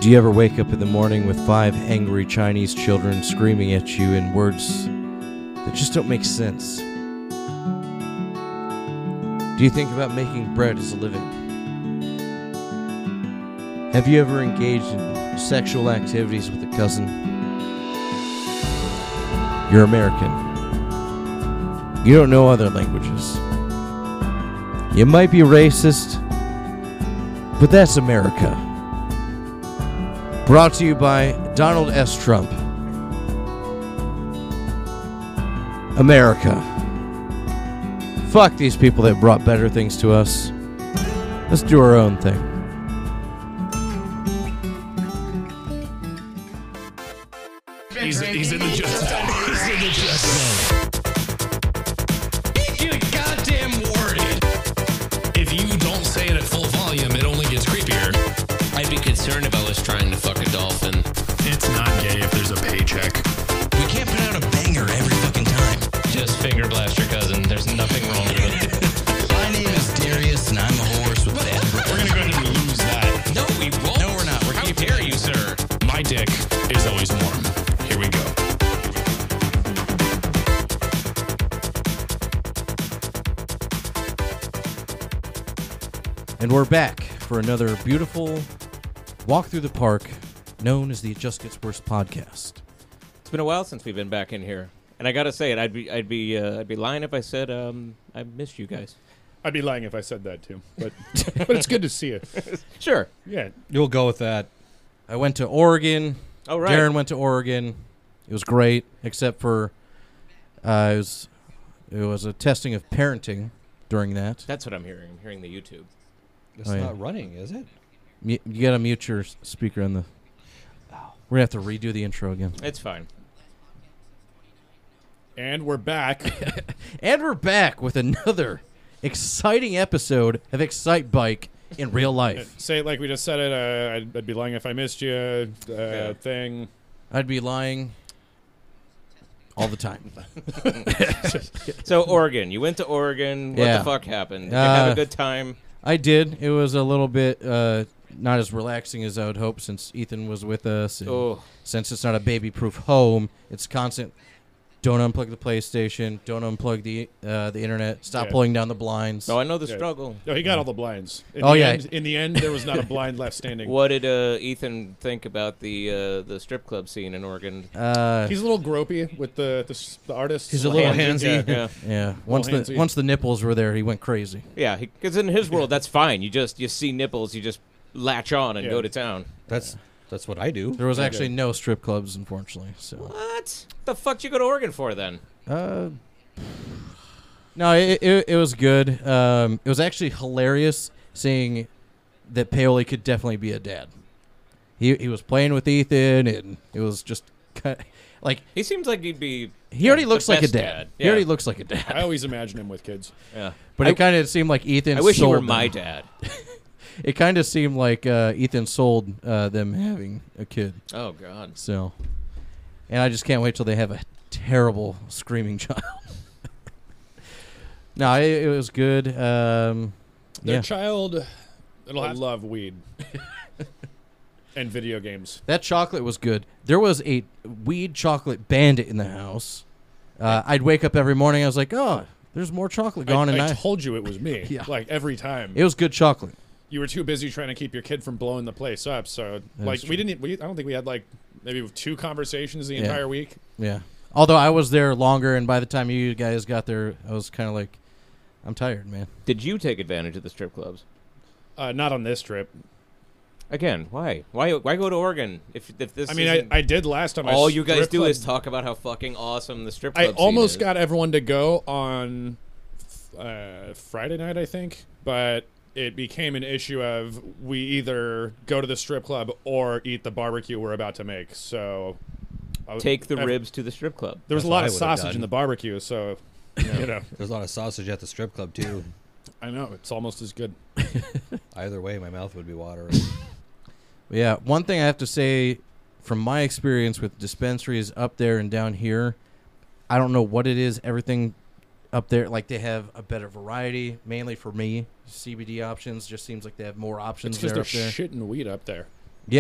Do you ever wake up in the morning with 5 angry Chinese children screaming at you in words that just don't make sense? Do you think about making bread as a living? Have you ever engaged in sexual activities with a cousin? You're American. You don't know other languages. You might be racist, but that's America. Brought to you by Donald S. Trump. America. Fuck these people that brought better things to us. Let's do our own thing. He's in the just zone. He's in the just zone. You goddamn worded. If you don't say it at full volume, it only gets creepier. I'd be concerned if I was trying to fuck a dolphin. It's not gay if there's a paycheck. We can't put out a banger every fucking time. Just finger blast your cousin. There's nothing wrong with it. My name is Darius, and I'm a horse with bad breath. We're gonna go ahead and lose that. No, we won't. No, we're not. We're How keeping dare it. you, sir? My dick is always warm. Here we go. And we're back for another beautiful walk through the park known as the It Just Gets Worse podcast. It's been a while since we've been back in here, and I gotta say it. I'd be lying if I said I missed you guys. I'd be lying if I said that too, but but it's good to see you. Sure. Yeah, You'll go with that. I went to Oregon. Oh right. Darren went to Oregon. It was great, except for it was a testing of parenting during that. That's what I'm hearing. I'm hearing the YouTube. It's Oh, yeah. not running, is it? You gotta mute your speaker on the. We're gonna have to redo the intro again. It's fine. and we're back. And we're back with another exciting episode of Excite Bike in real life. Say it like we just said it. I'd be lying if I missed you. Yeah. Thing. I'd be lying all the time. So Oregon, you went to Oregon. What Yeah. the fuck happened? Did you have Uh, a good time? I did. It was a little bit not as relaxing as I would hope since Ethan was with us. And Oh, since it's not a baby-proof home, it's constant. Don't unplug the PlayStation. Don't unplug the internet. Stop Yeah. pulling down the blinds. no, I know the Yeah. struggle. No, he got all the blinds. Oh, yeah. In the end, there was not a blind left standing. What did Ethan think about the strip club scene in Oregon? He's a little gropey with the artist. He's a little Handsy. handsy. Yeah, yeah. Once handsy. the nipples were there, he went crazy. yeah. Because in his world, that's fine. You see nipples, you just latch on and Yeah. go to town. That's what I do. There was Okay. actually no strip clubs, unfortunately. So. What the fuck did you go to Oregon for then? No, it was good. It was actually hilarious seeing that Paoli could definitely be a dad. He was playing with Ethan, and it was just kind of, like He seems like he'd be. he already the looks like a best dad. He Yeah. already looks like a I dad. always imagine him with kids. Yeah. But it kind of seemed like Ethan. I wish you sold were them. my dad. It kind of seemed like Ethan sold them having a kid. Oh God. So, and I just can't wait till they have a terrible screaming child. No, it was good. Their Yeah, child, it'll love weed and video games. that chocolate was good. There was a weed chocolate bandit in the house. I'd wake up every morning. I was like, oh, there's more chocolate gone, and I told you it was me. Yeah. Like every time. it was good chocolate. You were too busy trying to keep your kid from blowing the place up. So like true. we didn't. I don't think we had like maybe 2 conversations the Yeah. entire week. Yeah. Although I was there longer, and by the time you guys got there, I was kind of like, I'm tired, man. Did you take advantage of the strip clubs? Not on this trip. Again, why? Why go to Oregon if this? I mean, isn't- I did last time. all you guys strip do club- is talk about how fucking awesome the strip I club scene almost is. got everyone to go on Friday night, I think, but it became an issue of we either go to the strip club or eat the barbecue we're about to make. So Take the ribs to the strip club. There was That's a lot what of I would've sausage done. in the barbecue, so you know, There's a lot of sausage at the strip club too. I know it's almost as good. Either way, my mouth would be watering. Yeah, one thing I have to say from my experience with dispensaries up there and down here, I don't know what it is. Everything up there, like they have a better variety, mainly for me. CBD options just seems like they have more options It's because there they're up there. shitting weed up there. Yeah,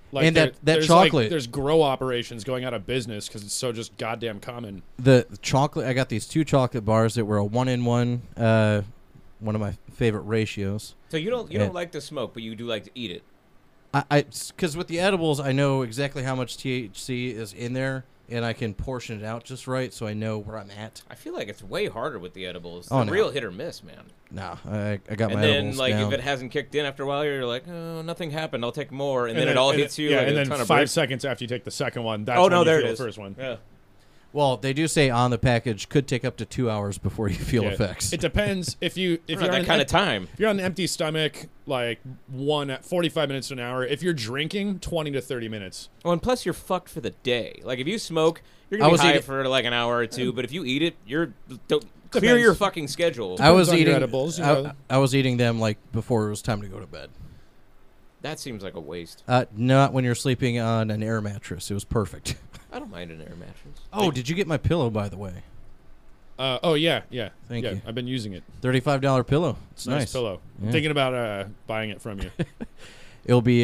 Like And that there's chocolate. there's grow operations going out of business because it's so just goddamn common. The chocolate. I got these 2 chocolate bars that were a 1-in-1. One of my favorite ratios. So you don't like to smoke, but you do like to eat it. Because with the edibles, I know exactly how much THC is in there, and I can portion it out just right, so I know where I'm at. I feel like it's way harder with the edibles. Oh, They're no. real hit or miss, man. No, I got And my then, edibles like, down. if it hasn't kicked in after a while, you're like, oh, nothing happened. I'll take more, and then it all hits you. Yeah, like and a then ton of 5 bricks. seconds after you take the second one, that's Oh when no, you there feel it is. the first one. Yeah. Well, they do say on the package could take up to 2 hours before you feel Yeah. effects. It depends if you're Not on that kind of time. If you're on an empty stomach, like 45 minutes to an hour. If you're drinking, 20 to 30 minutes. Oh, and plus you're fucked for the day. Like if you smoke, you're I gonna be was high eating- for like an hour or two. But if you eat it, clear Depends. your fucking schedule. I was on your eating edibles, you know. I was eating them like before it was time to go to bed. That seems like a waste. Not when you're sleeping on an air mattress. It was perfect. I don't mind an air mattress. Oh, did you get my pillow, by the way? Oh yeah. Thank you. I've been using it. $35 pillow. It's nice. pillow. Yeah. I'm thinking about buying it from you. It'll be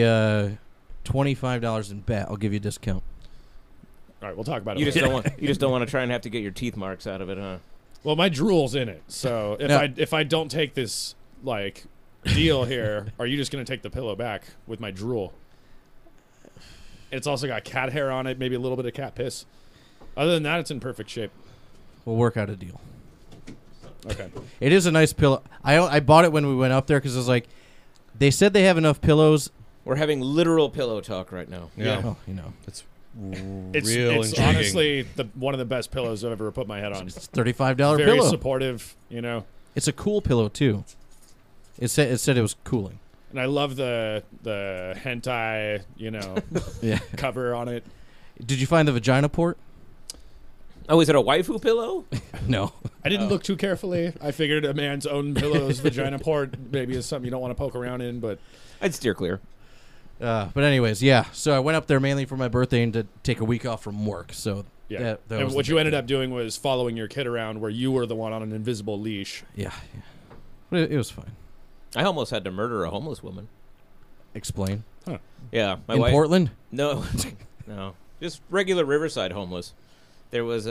$25 in bat. I'll give you a discount. All right, we'll talk about it. You just later. don't want to try and have to get your teeth marks out of it, huh? Well, my drool's in it, so if I don't take this like deal here, are you just gonna take the pillow back with my drool? It's also got cat hair on it, maybe a little bit of cat piss. Other than that, it's in perfect shape. We'll work out a deal. Okay. It is a nice pillow. I bought it when we went up there because it was like, they said they have enough pillows. We're having literal pillow talk right now. Yeah. Oh, you know, It's It's real intriguing. honestly one of the best pillows I've ever put my head on. it's $35 Very pillow. supportive, you know. It's a cool pillow too. It said it was cooling. And I love the hentai, you know, Yeah. cover on it. Did you find the vagina port? Oh, is it a waifu pillow? No. I didn't look too carefully. I figured a man's own pillow's vagina port maybe is something you don't want to poke around in, but I'd steer clear. But anyways, yeah. So I went up there mainly for my birthday and to take a week off from work. So yeah. that And was what the you big ended thing. up doing was following your kid around where you were the one on an invisible leash. Yeah. But it was fine. I almost had to murder a homeless woman. Explain. Yeah, my In wife. Portland? No, no, just regular Riverside homeless. There was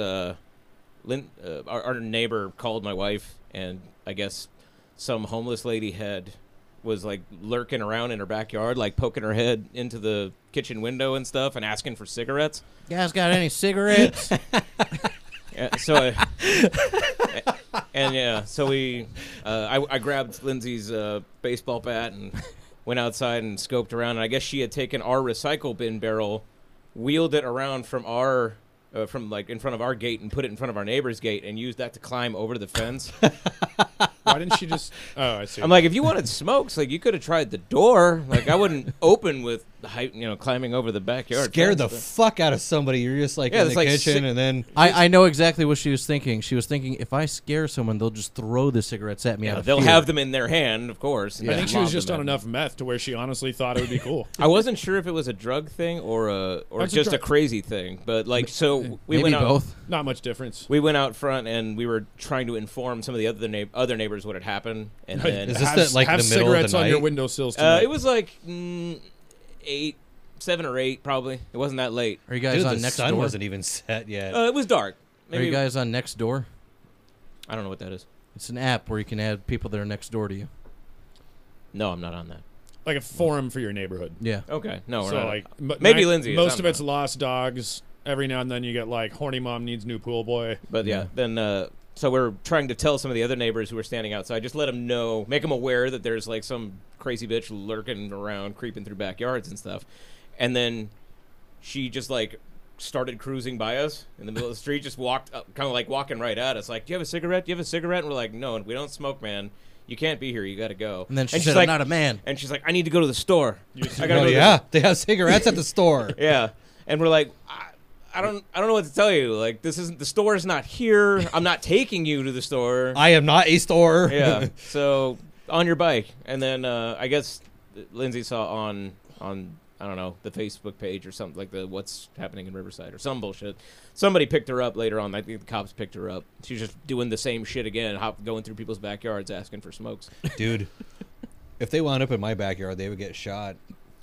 our neighbor called my wife, and I guess some homeless lady was like lurking around in her backyard, like poking her head into the kitchen window and stuff, and asking for cigarettes. You guys got any cigarettes? I grabbed Lindsay's baseball bat and went outside and scoped around. And I guess she had taken our recycle bin barrel, wheeled it around from our from like in front of our gate and put it in front of our neighbor's gate and used that to climb over to the fence. Why didn't she just? Oh, I see. I'm like, if you wanted smokes, like you could have tried the door. Like I wouldn't open with climbing over the backyard. Scared the fence, fuck out of somebody. You're just like Yeah, in it's the like kitchen, sick- and then I know exactly what she was thinking. She was thinking, if I scare someone, they'll just throw the cigarettes at me out of they'll fear. have them in their hand, of course. and I just think she was lob just them on at me. enough meth to where she honestly thought it would be cool. I wasn't sure if it was a drug thing or That's a just a drug- crazy thing, but like so we Maybe went out. both. Not much difference. We went out front and we were trying to inform some of the other neighbors what had happened, and then Is this like have the middle of the cigarettes on your night? windowsills tonight. it was like 7 or 8 probably. It wasn't that late. Are you guys dude, on the next sun door? wasn't even set yet. It was dark. Are you guys on next door? I don't know what that is. It's an app where you can add people that are next door to you. No, I'm not on that. like a forum for your neighborhood. Yeah. Okay, no, we're So not. like Maybe Lindsay is, Most I'm of it's not. lost dogs. Every now and then you get like horny mom needs new pool boy. But yeah, then so we're trying to tell some of the other neighbors who are standing outside, just let them know, make them aware that there's like some crazy bitch lurking around, creeping through backyards and stuff. And then she just like started cruising by us in the middle of the street, just walked up, kind of like walking right at us, like, "Do you have a cigarette? Do you have a cigarette?" And we're like, "No, we don't smoke, man. You can't be here. You got to go." And then she she's said, like, "I'm not a man." And she's like, "I need to go to the store. I gotta Oh go to the yeah, they have cigarettes at the store. yeah." And we're like, I don't know what to tell you. Like, this isn't, the store is not here. I'm not taking you to the store. I am not a store. Yeah. So on your bike, and then I guess Lindsay saw on I don't know, the Facebook page or something, like the What's Happening in Riverside or some bullshit. Somebody picked her up later on. I think the cops picked her up. She's just doing the same shit again, going through people's backyards asking for smokes. Dude, if they wound up in my backyard, they would get shot.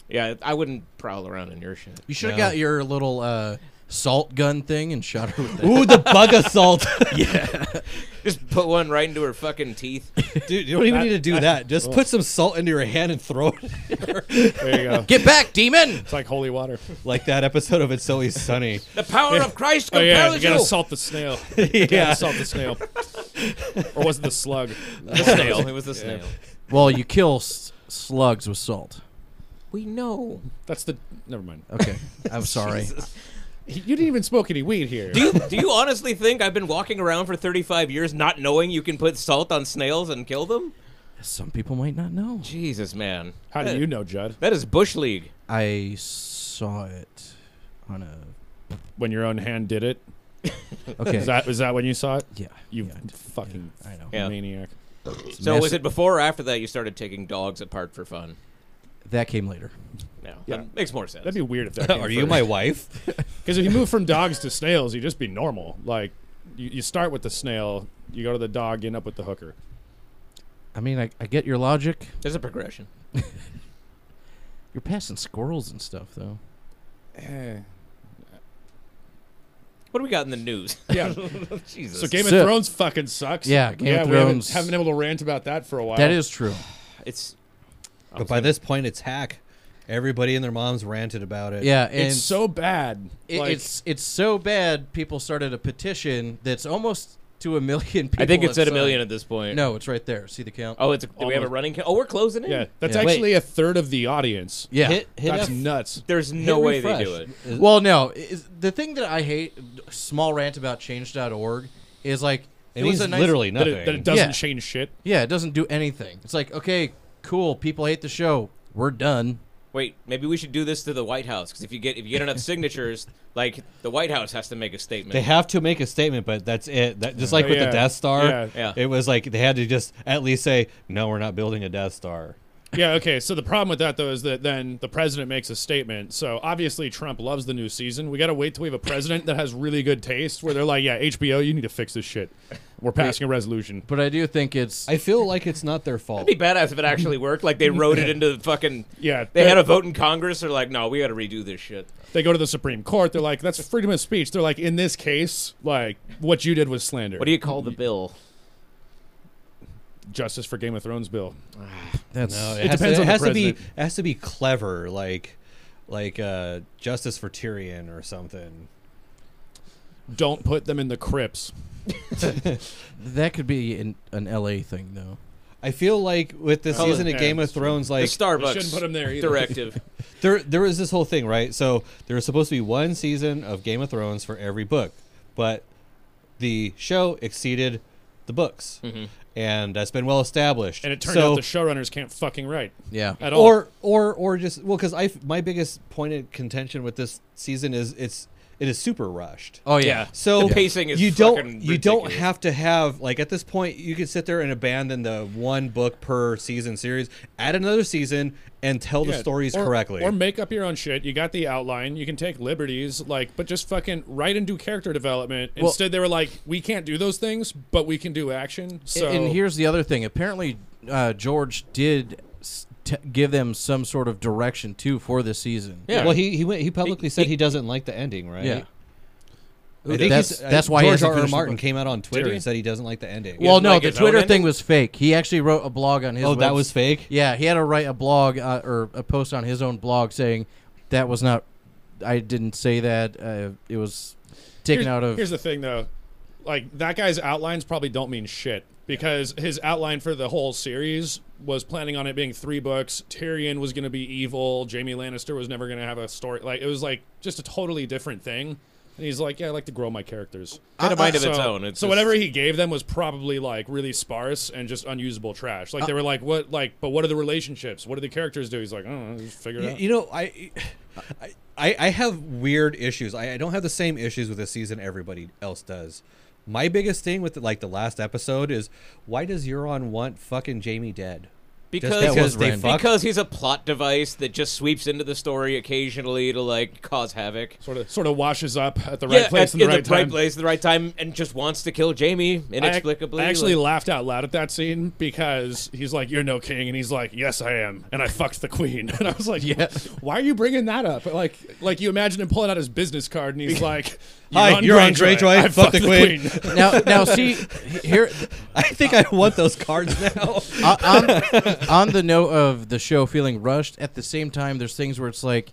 Yeah, I wouldn't prowl around in your shit. You should have No. got your little salt gun thing and shot her with that. Ooh, the bug assault. Just put one right into her fucking teeth. Dude, you don't even need to do that. Just put some salt into your hand and throw it. There you go. Get back, demon! It's like holy water. Like that episode of It's Always Sunny. The power of Christ Oh yeah, compels you gotta you. salt the snail. You gotta Yeah. salt the snail. Or was it the slug? The snail. It was the snail. Well, you kill slugs with salt. We know. That's the. Never mind. Okay, I'm sorry. You didn't even smoke any weed here. Do you honestly think I've been walking around for 35 years not knowing you can put salt on snails and kill them? Some people might not know. Jesus, man. How do you know, Judd? That is Bush League. I saw it on a. When your own hand did it? Okay. Is that when you saw it? Yeah. You yeah, fucking I know. Yeah. maniac. So was it before or after that you started taking dogs apart for fun? That came later. No, Yeah. that makes more sense. That'd be weird if that. Came Are you my wife? Because if you move from dogs to snails, you just be normal. Like you start with the snail, you go to the dog, you end up with the hooker. I mean, I get your logic. There's a progression. You're passing squirrels and stuff, though. What do we got in the news? Yeah. Jesus. So Game of So- Thrones fucking sucks. Yeah, Game of we haven't- Thrones- haven't been able to rant about that for a while. That is true. It's. But by this point, it's hack. Everybody and their moms ranted about it. Yeah, and It's so bad. Like, it's so bad. People started a petition that's almost to 1 million people. I think it's have at 1 million signed. at this point. No, it's right there. See the count? Oh, do we have a Almost. running count? Oh, we're closing in. yeah, that's Yeah. actually a third of the audience. Yeah. Hit That's F- nuts. There's hit no way they refresh. do it. Well, no. The thing that I hate, small rant about change.org, is like It was means a nice, literally That nothing. it doesn't Yeah. change shit. Yeah, it doesn't do anything. It's like, okay, cool. People hate the show. We're done. Wait, maybe we should do this to the White House because if you get enough signatures, like the White House has to make a statement. They have to make a statement, but that's it. That, just like Oh, with yeah. the Death Star, Yeah. Yeah. it was like they had to just at least say, no, we're not building a Death Star. Yeah, okay. So the problem with that, though, is that then the president makes a statement. So obviously Trump loves the new season. We got to wait till we have a president that has really good taste where they're like, yeah, HBO, you need to fix this shit. We're passing a resolution. But I do think it's. I feel like it's not their fault. It'd be badass if it actually worked. Like they wrote it into the fucking. Yeah. They had a vote in Congress. They're like, no, we got to redo this shit. They go to the Supreme Court. They're like, that's freedom of speech. They're like, in this case, like, what you did was slander. What do you call the bill? Justice for Game of Thrones bill. That's No, It depends on the has to be president. it has to be clever, like Justice for Tyrion or something. Don't put them in the crypts. that could be an LA thing, though. I feel like with the Oh, season yeah, of Game of Thrones, The like Starbucks shouldn't put 'em there either. directive. there was this whole thing, right? So there was supposed to be one season of Game of Thrones for every book, but the show exceeded the books, and that's been well established. And it turned So- out the showrunners can't fucking write Yeah. at all. or just well, because my biggest point of contention with this season is it is super rushed. Oh, yeah. So The pacing is you fucking don't ridiculous. have to have like at this point you could sit there and abandon the one book per season series, add another season, and tell the Yeah, stories or- correctly. Or make up your own shit. You got the outline. You can take liberties, like, but just fucking write and do character development. Well- Instead, they were like, we can't do those things, but we can do action. So And here's the other thing. Apparently, George did give them some sort of direction, too, for this season. Yeah. Well, he publicly said he doesn't like the ending, right? Yeah. I think That's why he George hasn't R. R. finished the Martin book. came out on Twitter he? and said he doesn't like the ending. Well, doesn't no, like the his own Twitter ending? thing was fake. He actually wrote a blog on his Oh, that webs- was fake? Yeah, he had to write a blog or a post on his own blog saying that was not. I didn't say that. It was taken out of. Here's the thing, though. Like, that guy's outlines probably don't mean shit. Because his outline for the whole series was planning on it being 3 books. Tyrion was going to be evil. Jaime Lannister was never going to have a story. Like, it was, like, just a totally different thing. And he's like, yeah, I like to grow my characters. Got a mind of its So- own. It's so just- whatever he gave them was probably, like, really sparse and just unusable trash. Like, they were like, what, like, but what are the relationships? What do the characters do? He's like, I don't know, just figure it out. You know, I have weird issues. I don't have the same issues with this season everybody else does. My biggest thing with the last episode is why does Euron want fucking Jaime dead? Because they fuck? because he's a plot device that just sweeps into the story occasionally to like cause havoc. Sort of washes up at the right place in the right time. place at the right time, and just wants to kill Jamie inexplicably. I actually laughed out loud at that scene because he's like, "You're no king," and he's like, "Yes, I am," and I fucked the queen. And I was like, "Yeah, why are you bringing that up?" Like you imagine him pulling out his business card, and he's like, Hi, you're on Greyjoy. I Fuck the queen. Now see here I think I want those cards now. on the note of the show feeling rushed. At the same time, there's things where it's like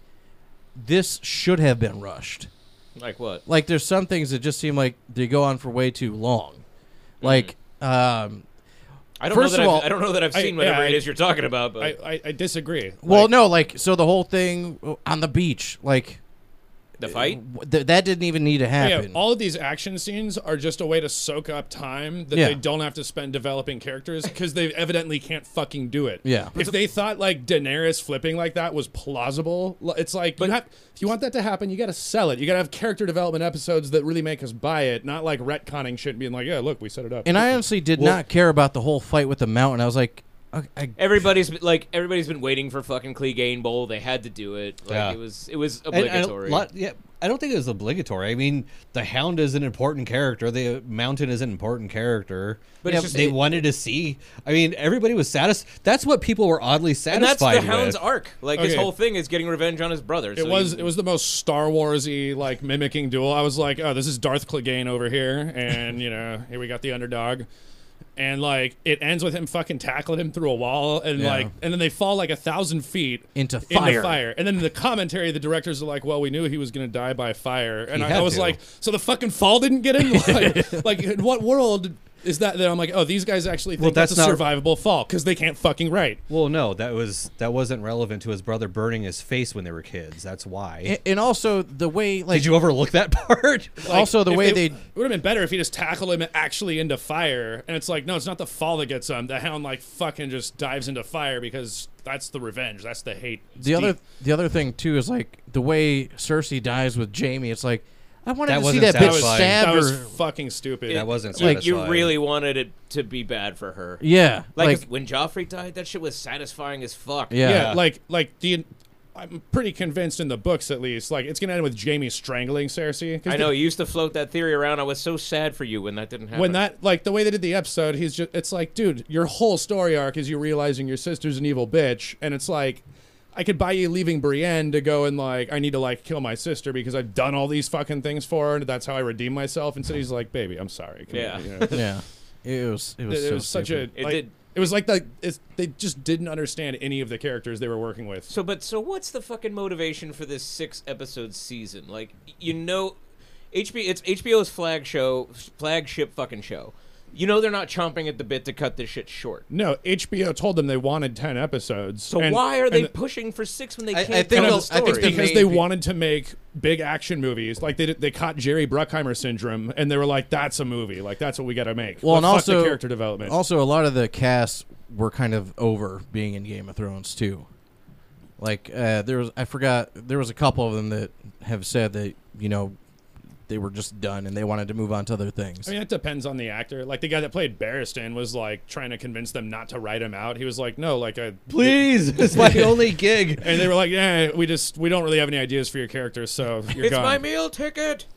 this should have been rushed. Like what? Like there's some things that just seem like they go on for way too long. Like I don't first know of all, I don't know that I've seen whatever it is you're talking about. But I disagree. well, no, like so the whole thing on the beach, like the fight. that didn't even need to happen. Yeah, all of these action scenes are just a way to soak up time that they don't have to spend developing characters because they evidently can't fucking do it. Yeah. If they thought like Daenerys flipping like that was plausible, it's like if you want that to happen, you got to sell it. You got to have character development episodes that really make us buy it, not like retconning shit and being like, yeah, look, we set it up. And I honestly did not care about the whole fight with the mountain. I was like, Everybody's been waiting for fucking Clegane Bowl. They had to do it. Like, it was obligatory. I don't think it was obligatory. I mean, the Hound is an important character. The Mountain is an important character. But they wanted to see. I mean, everybody was satisfied. That's what people were oddly satisfied and that's the with. Hound's arc. Like his whole thing is getting revenge on his brother. It was the most Star Wars-y like mimicking duel. I was like, oh, this is Darth Clegane over here, and here we got the underdog. And like it ends with him fucking tackling him through a wall, and and then they fall like 1,000 feet into fire. And then in the commentary, the directors are like, "Well, we knew he was going to die by fire," and I was like, "So the fucking fall didn't get him? Like in what world is that?" Then I'm like, "Oh, these guys actually think that's a survivable fall because they can't fucking write." Well, no, that wasn't relevant to his brother burning his face when they were kids. That's why. And also the way, like, did you overlook that part? Also the way they it would have been better if he just tackled him actually into fire, and it's like, no, it's not the fall that gets him. The Hound like fucking just dives into fire because that's the revenge. That's the hate. It's the other thing too is like the way Cersei dies with Jaime. It's like I wanted That to see wasn't that bitch satisfying. stab That was her. fucking stupid. That wasn't like satisfying. you really wanted it to be bad for her. Yeah, Like when Joffrey died, that shit was satisfying as fuck. Yeah. I'm pretty convinced in the books, at least, like it's gonna end with Jaime strangling Cersei. I know you used to float that theory around. I was so sad for you when that didn't happen. When that, like, the way they did the episode, it's like, dude, your whole story arc is you realizing your sister's an evil bitch, and it's like, I could buy you leaving Brienne to go and, like, I need to, like, kill my sister because I've done all these fucking things for her, and that's how I redeem myself. Instead, he's like, baby, I'm sorry. Yeah. Yeah, it was such a. It was like they just didn't understand any of the characters they were working with. So what's the fucking motivation for this 6-episode season? Like, it's HBO's flagship fucking show. You know they're not chomping at the bit to cut this shit short. No, HBO told them they wanted 10 episodes. So why are they pushing for 6 when they can't tell the story? I think because they wanted to make big action movies. Like they caught Jerry Bruckheimer syndrome, and they were like, "That's a movie. Like that's what we got to make." Well, and fuck also the character development. Also, a lot of the cast were kind of over being in Game of Thrones too. Like there was a couple of them that have said that they were just done and they wanted to move on to other things. I mean, it depends on the actor. Like the guy that played Barristan was like trying to convince them not to write him out. He was like, "No, like please, it's my only gig." And they were like, "Yeah, we don't really have any ideas for your characters, so you're gone." It's my meal ticket.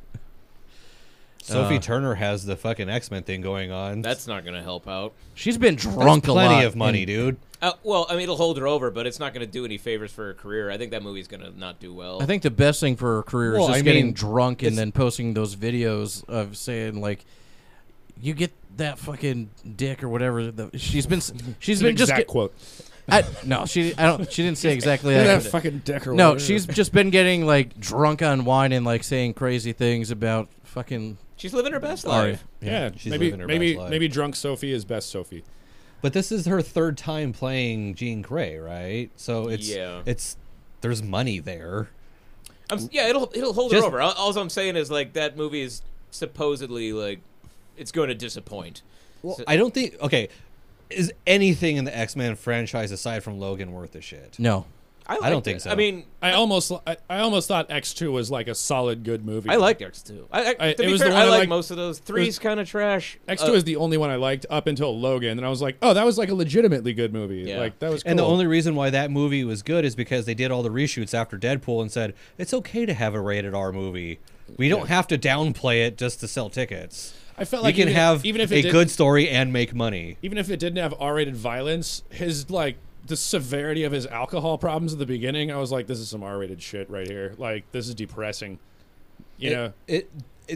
Sophie Turner has the fucking X-Men thing going on. That's not going to help out. She's been drunk a lot. Plenty of money, dude. Well, I mean, it'll hold her over, but it's not going to do any favors for her career. I think that movie's going to not do well. I think the best thing for her career is just getting drunk and then posting those videos of saying like, "You get that fucking dick" or whatever. She's been just quote. She didn't say exactly that. That fucking dick or no, whatever. she's just been getting like drunk on wine and like saying crazy things about fucking. She's living her best life. Yeah, she's living her best life. Maybe drunk Sophie is best Sophie. But this is her third time playing Jean Grey, right? So it's there's money there. It'll hold her over. All I'm saying is like that movie is supposedly like it's going to disappoint. Well, I don't think. Okay, is anything in the X-Men franchise aside from Logan worth a shit? No. I don't liked think it. so. I mean, I almost thought X2 was like a solid good movie. I liked X2. To it be was fair, the one I I like liked- most of those. Three's kind of trash. X2 is the only one I liked up until Logan, and I was like, oh, that was like a legitimately good movie. Yeah. Like that was cool. And the only reason why that movie was good is because they did all the reshoots after Deadpool and said it's okay to have a rated R movie. We don't have to downplay it just to sell tickets. I felt We like can have even if a it did, good story and make money. even if it didn't have R-rated violence, his like the severity of his alcohol problems at the beginning, I was like, this is some R-rated shit right here. Like this is depressing. You know, It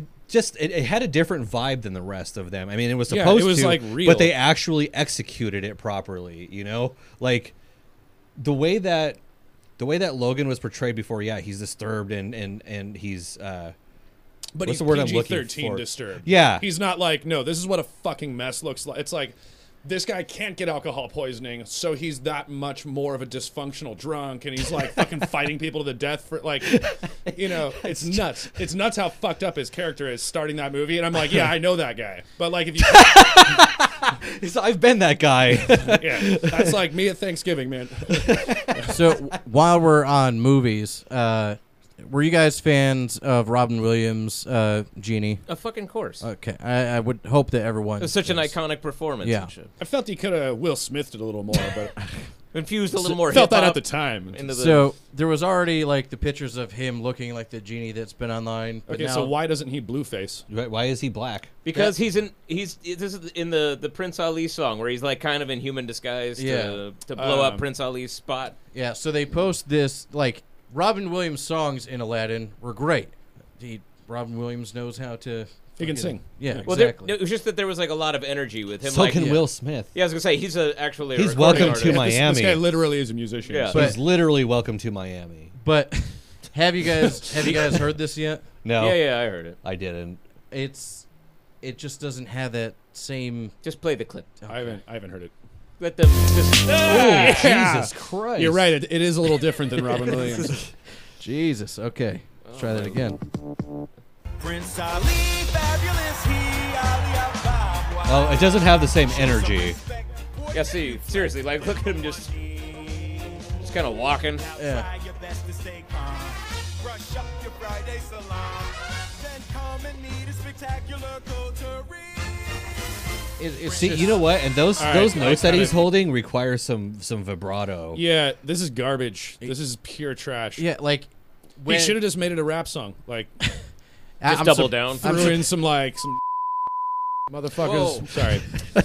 had a different vibe than the rest of them. I mean, it was Yeah, supposed it was, to, like, real. but they actually executed it properly. You know, like the way that Logan was portrayed before. Yeah, he's disturbed and he's. but what's he's the word I'm looking PG-13 for? disturbed. Yeah. He's not like, no, this is what a fucking mess looks like. It's like this guy can't get alcohol poisoning, so he's that much more of a dysfunctional drunk, and he's like fucking fighting people to the death for like, you know, it's nuts. It's nuts how fucked up his character is starting that movie, and I'm like, yeah, I know that guy, but like if you, I've been that guy. yeah, that's like me at Thanksgiving, man. So while we're on movies, were you guys fans of Robin Williams' Genie? A fucking course. Okay, I would hope that everyone. It was such an is. iconic performance. Yeah. And shit. I felt he could have Will Smithed it a little more, but Infused a little more felt that hip-hop at the time. into the. So there was already like the pictures of him looking like the genie that's been online. But Okay, now, so why doesn't he blueface? Why is he black? because this is in the Prince Ali song where he's like kind of in human disguise Yeah. to blow up Prince Ali's spot. Yeah, so they post this like Robin Williams songs in Aladdin were great. Robin Williams knows how to. He can fucking- sing. Yeah, Well, exactly. it was just that there was like a lot of energy with him. So like, can yeah. Will Smith. Yeah, I was gonna say he's actually a He's recording welcome to artist. Miami. This guy literally is a musician. Yeah. so- He's literally welcome to Miami. But have you guys heard this yet? No, Yeah, I heard it. I didn't. It just doesn't have that same. Just play the clip. I haven't heard it. Let them just. Yeah. Jesus Christ! You're right. It is a little different than Robin Williams. Jesus. Okay, let's try that again. Prince Ali, fabulous he, Ali Ababa. Oh, it doesn't have the same energy. Yeah, see, seriously, like look at him just kind of walking. Yeah. Try your best to stay calm. Brush up your Friday salon. Then come and meet a spectacular coterie. It's See, just- you know what? And those All right, those I notes that kinda- he's holding require some vibrato. Yeah, this is garbage. This is pure trash. Yeah, like He when should have just made it a rap song. Like Just I'm double sur- down. threw in some motherfuckers. Whoa. Sorry.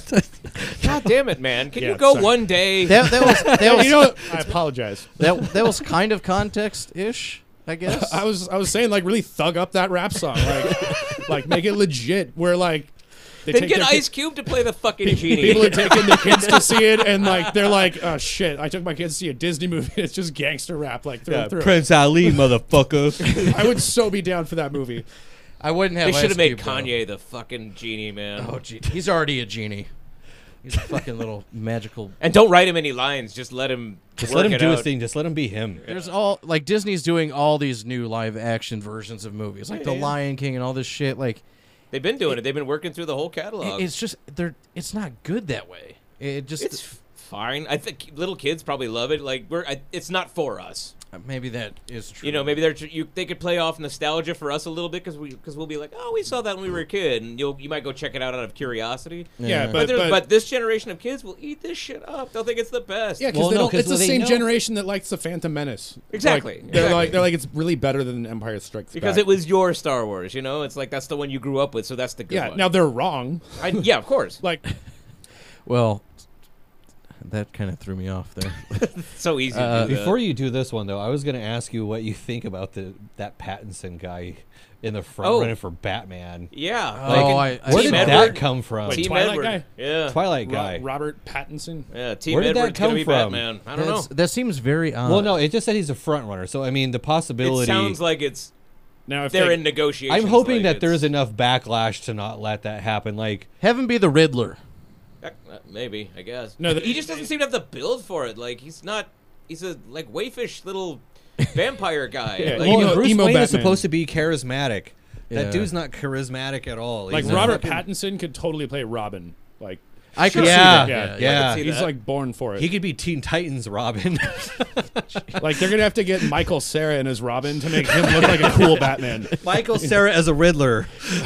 God damn it, man! Can Yeah, you go sorry. one day? That was You know what? I apologize. that was kind of context ish, I guess. I was saying like really thug up that rap song. Like make it legit. Where like they Then take get their Ice Cube to play the fucking genie. people are taking their kids to see it, and like they're like, oh shit! I took my kids to see a Disney movie. It's just gangster rap, like through and through. Prince Ali, motherfucker. I would so be down for that movie. I wouldn't have. They should Ice have made Cube, though. Kanye the fucking genie, man. Oh, gee, he's already a genie. He's a fucking little magical. And don't write him any lines. Just let him. Just work let him it do his out. thing. Just let him be him. There's all like Disney's doing all these new live action versions of movies, like The Lion King and all this shit. Like They've been doing it. They've been working through the whole catalog. it's just it's not good that way. It just It's fine. I think little kids probably love it. Like it's not for us. maybe that is true. You know, maybe they could play off nostalgia for us a little bit because we'll be like, oh, we saw that when we were a kid, and you might go check it out of curiosity. Yeah, But this generation of kids will eat this shit up. They'll think it's the best. Yeah, because Well, no, 'cause it's the they same know- generation that likes the Phantom Menace. Exactly. Like, they're Exactly. like it's really better than Empire Strikes because Back. it was your Star Wars. You know, it's like that's the one you grew up with, so that's the good Yeah. one. Now they're wrong. Yeah, of course. Like Well, that kind of threw me off there. So easy to do that. Before you do this one though, I was going to ask you what you think about that Pattinson guy in the front Oh. running for Batman. Yeah. Oh, like I Where Team did Edward. that come from? Wait, Team Twilight Edward. guy? Yeah. Twilight guy. Robert Pattinson. Yeah. Team Where did that Edward's gonna come be from? Batman. I don't know. That seems very odd. Well, no, it just said he's a front runner. So I mean, the possibility. It sounds like it's Now if they're they, in negotiations. I'm hoping like that there's it's- enough backlash to not let that happen. Like, have him be the Riddler. Maybe, I guess. No, he just doesn't seem to have the build for it. Like he's a like wayfish little vampire guy. Yeah, Like, emo- well, Bruce emo Wayne is Batman. supposed to be charismatic. Yeah. That dude's not charismatic at all. like He's a Robert fucking- Pattinson could totally play Robin. Like I could Yeah, see that. yeah. see He's that. like born for it. He could be Teen Titans Robin. Like they're gonna have to get Michael Cera in as Robin to make him look like a cool Batman. Michael Cera as a Riddler.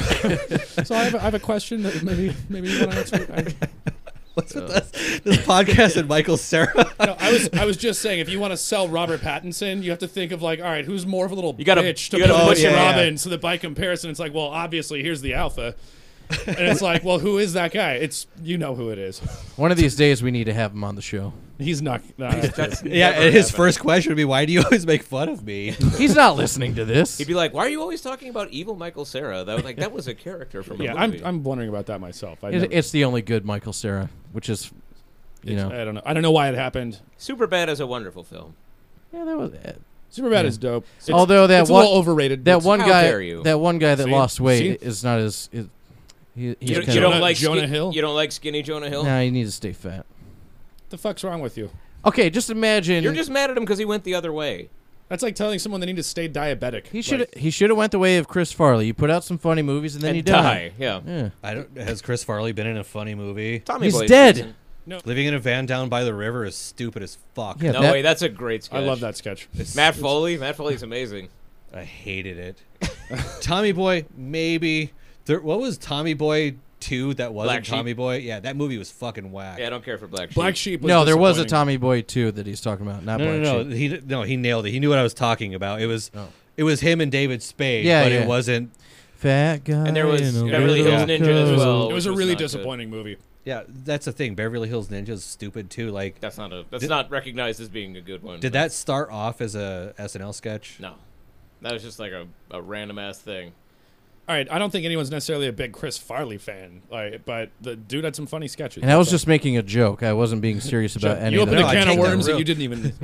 So I have a question that maybe you want to answer. What's with this podcast and Michael Cera? No, I was just saying, if you want to sell Robert Pattinson, you have to think of like, all right, who's more of a little gotta- bitch to you gotta put put- yeah, Robin, yeah. so that by comparison, it's like, well, obviously, here's the alpha. And it's like, well, who is that guy? It's, you know who it is. One of these days we need to have him on the show. He's not. That's Yeah, never and his happened. first question would be, "Why do you always make fun of me?" He's not listening to this. He'd be like, "Why are you always talking about evil Michael Cera?" That was a character from a Yeah, movie. I'm wondering about that myself. It's the only good Michael Cera, which is, you know. I don't know. I don't know why it happened. Superbad is a wonderful film. Yeah, that was Superbad is dope. It's, Although that it's a one- little overrated. that but one How guy. dare you. That one guy that See? lost weight See? is not as. He's You kinda- don't like Jonah Hill? You don't like skinny Jonah Hill? Nah, he needs to stay fat. the fuck's wrong with you? Okay, just imagine. You're just mad at him because he went the other way. That's like telling someone they need to stay diabetic. He should Like, he should have went the way of Chris Farley. You put out some funny movies and then And you die. Yeah. Yeah. I don't. Has Chris Farley been in a funny movie? Tommy He's Boy's dead. decent. Living in a van down by the river is stupid as fuck. Yeah. No That- way, that's a great sketch. I love that sketch. Matt Foley. Matt Foley's amazing. I hated it. Tommy Boy, maybe. What was Tommy Boy 2 that wasn't Black Sheep. Tommy Boy? Yeah, that movie was fucking whack. Yeah, I don't care for Black Sheep. Black Sheep. Was No, there was a disappointing. Tommy Boy too that he's talking about. Not Black No, Sheep. he nailed it. He knew what I was talking about. It was Oh. it was him and David Spade, Yeah, but yeah. it wasn't. Fat guy. And there was in a Beverly little Hills Ninja as coat. well. It was which a really not good. disappointing movie. Yeah, that's the thing. Beverly Hills Ninja is stupid too. Like, That's Did- not recognized as being a good one. did but- that start off as a SNL sketch? No, that was just like a random ass thing. All right, I don't think anyone's necessarily a big Chris Farley fan, like, but the dude had some funny sketches. And I was just making a joke. I wasn't being serious about any you of opened that. a I can of take that worms that real- you didn't even.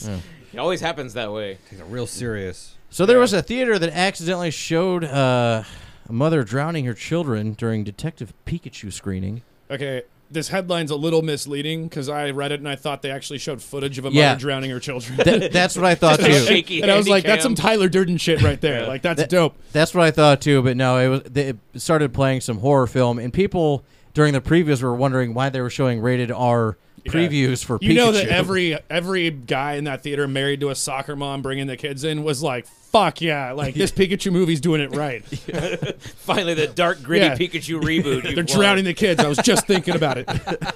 It always happens that way. Take it real serious. So there was a theater that accidentally showed a mother drowning her children during Detective Pikachu screening. Okay, this headline's a little misleading because I read it and I thought they actually showed footage of a Yeah. mother drowning her children. That's what I thought too. Shaky And I was like, handy that's some cam. Tyler Durden shit right there. Like, that's dope. That's what I thought too. But no, it started playing some horror film, and people during the previews were wondering why they were showing rated R previews for Pikachu. You know that every guy in that theater married to a soccer mom bringing the kids in was like, fuck yeah, like this Pikachu movie's doing it right. Finally, the dark, gritty Yeah. Pikachu reboot. They're drowning the kids. I was just thinking about it.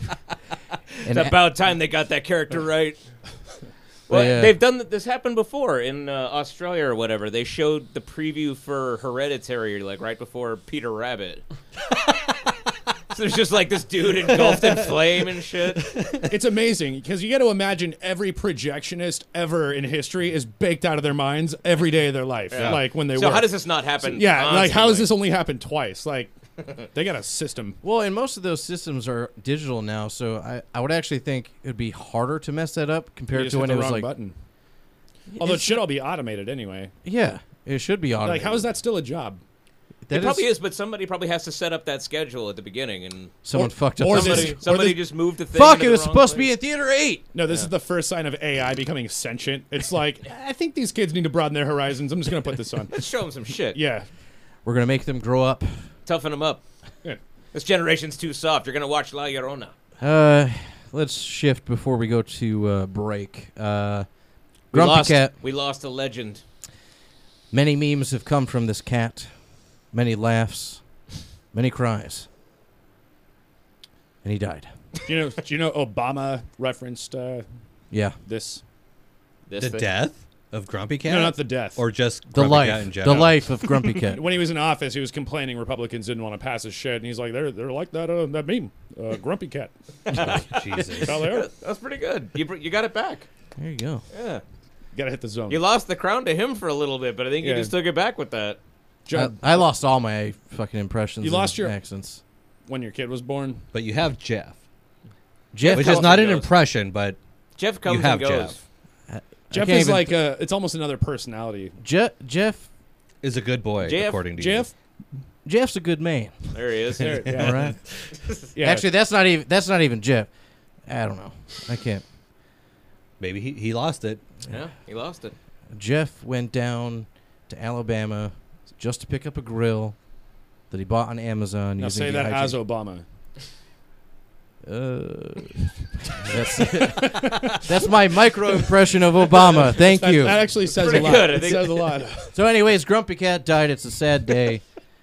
And It's about time they got that character right. Well, yeah. they've done this happened before in Australia or whatever. They showed the preview for Hereditary like right before Peter Rabbit. So there's just like this dude engulfed in flame and shit. It's amazing because you got to imagine every projectionist ever in history is baked out of their minds every day of their life. Like when they So work. how does this not happen? Yeah, like how has constantly? this only happened twice? Like they got a system. Well, and most of those systems are digital now, so I would actually think it would be harder to mess that up You compared just to hit when the it was wrong like, button. Although it It's- should all be automated anyway. yeah, it should be automated. Like how is that still a job? That It probably is, but somebody probably has to set up that schedule at the beginning, and Someone fucked up. or the this- system. somebody or just moved the thing. Fuck! into It the was wrong supposed to be place. in theater 8. No, this is the first sign of AI becoming sentient. It's like I think these kids need to broaden their horizons. I'm just gonna put this on. Let's show them some shit. Yeah. We're gonna make them grow up. Toughen them up. Yeah. This generation's too soft. You're gonna watch La Llorona. Let's shift before we go to break. We Grumpy lost, Cat. We lost a legend. Many memes have come from this cat. Many laughs. Many cries. And he died. Do you know Obama referenced Yeah. this? This The thing. death of Grumpy Cat? No, not the death. Or just The Grumpy Cat life. in The general? life of Grumpy Cat. When he was in office, he was complaining Republicans didn't want to pass his shit, and he's like, "They're like that meme, Grumpy Cat." Jesus. How they are. That's pretty good. You got it back. There you go. Yeah. Got to hit the zone. You lost the crown to him for a little bit, but I think you Yeah. just took it back with that. John, I lost all my fucking impressions. You lost and your- accents. when your kid was born, But you have Jeff, Jeff, which comes is not and an goes. impression, but Jeff comes have and goes. Jeff. Jeff can't is even- like it's almost another personality. Jeff. is a good boy, JF according to Jeff, Jeff's a good man. There he is. there, yeah. All right. Yeah. Actually, that's not even Jeff. I don't know. I can't. you. Maybe he lost it. Yeah, he lost it. Jeff went down to Alabama just to pick up a grill that he bought on Amazon. Now using say the that IG as Obama. That's my micro impression of Obama. Thank you. That actually says a Pretty lot. good, I It think. says a lot. So, anyways, Grumpy Cat died. It's a sad day.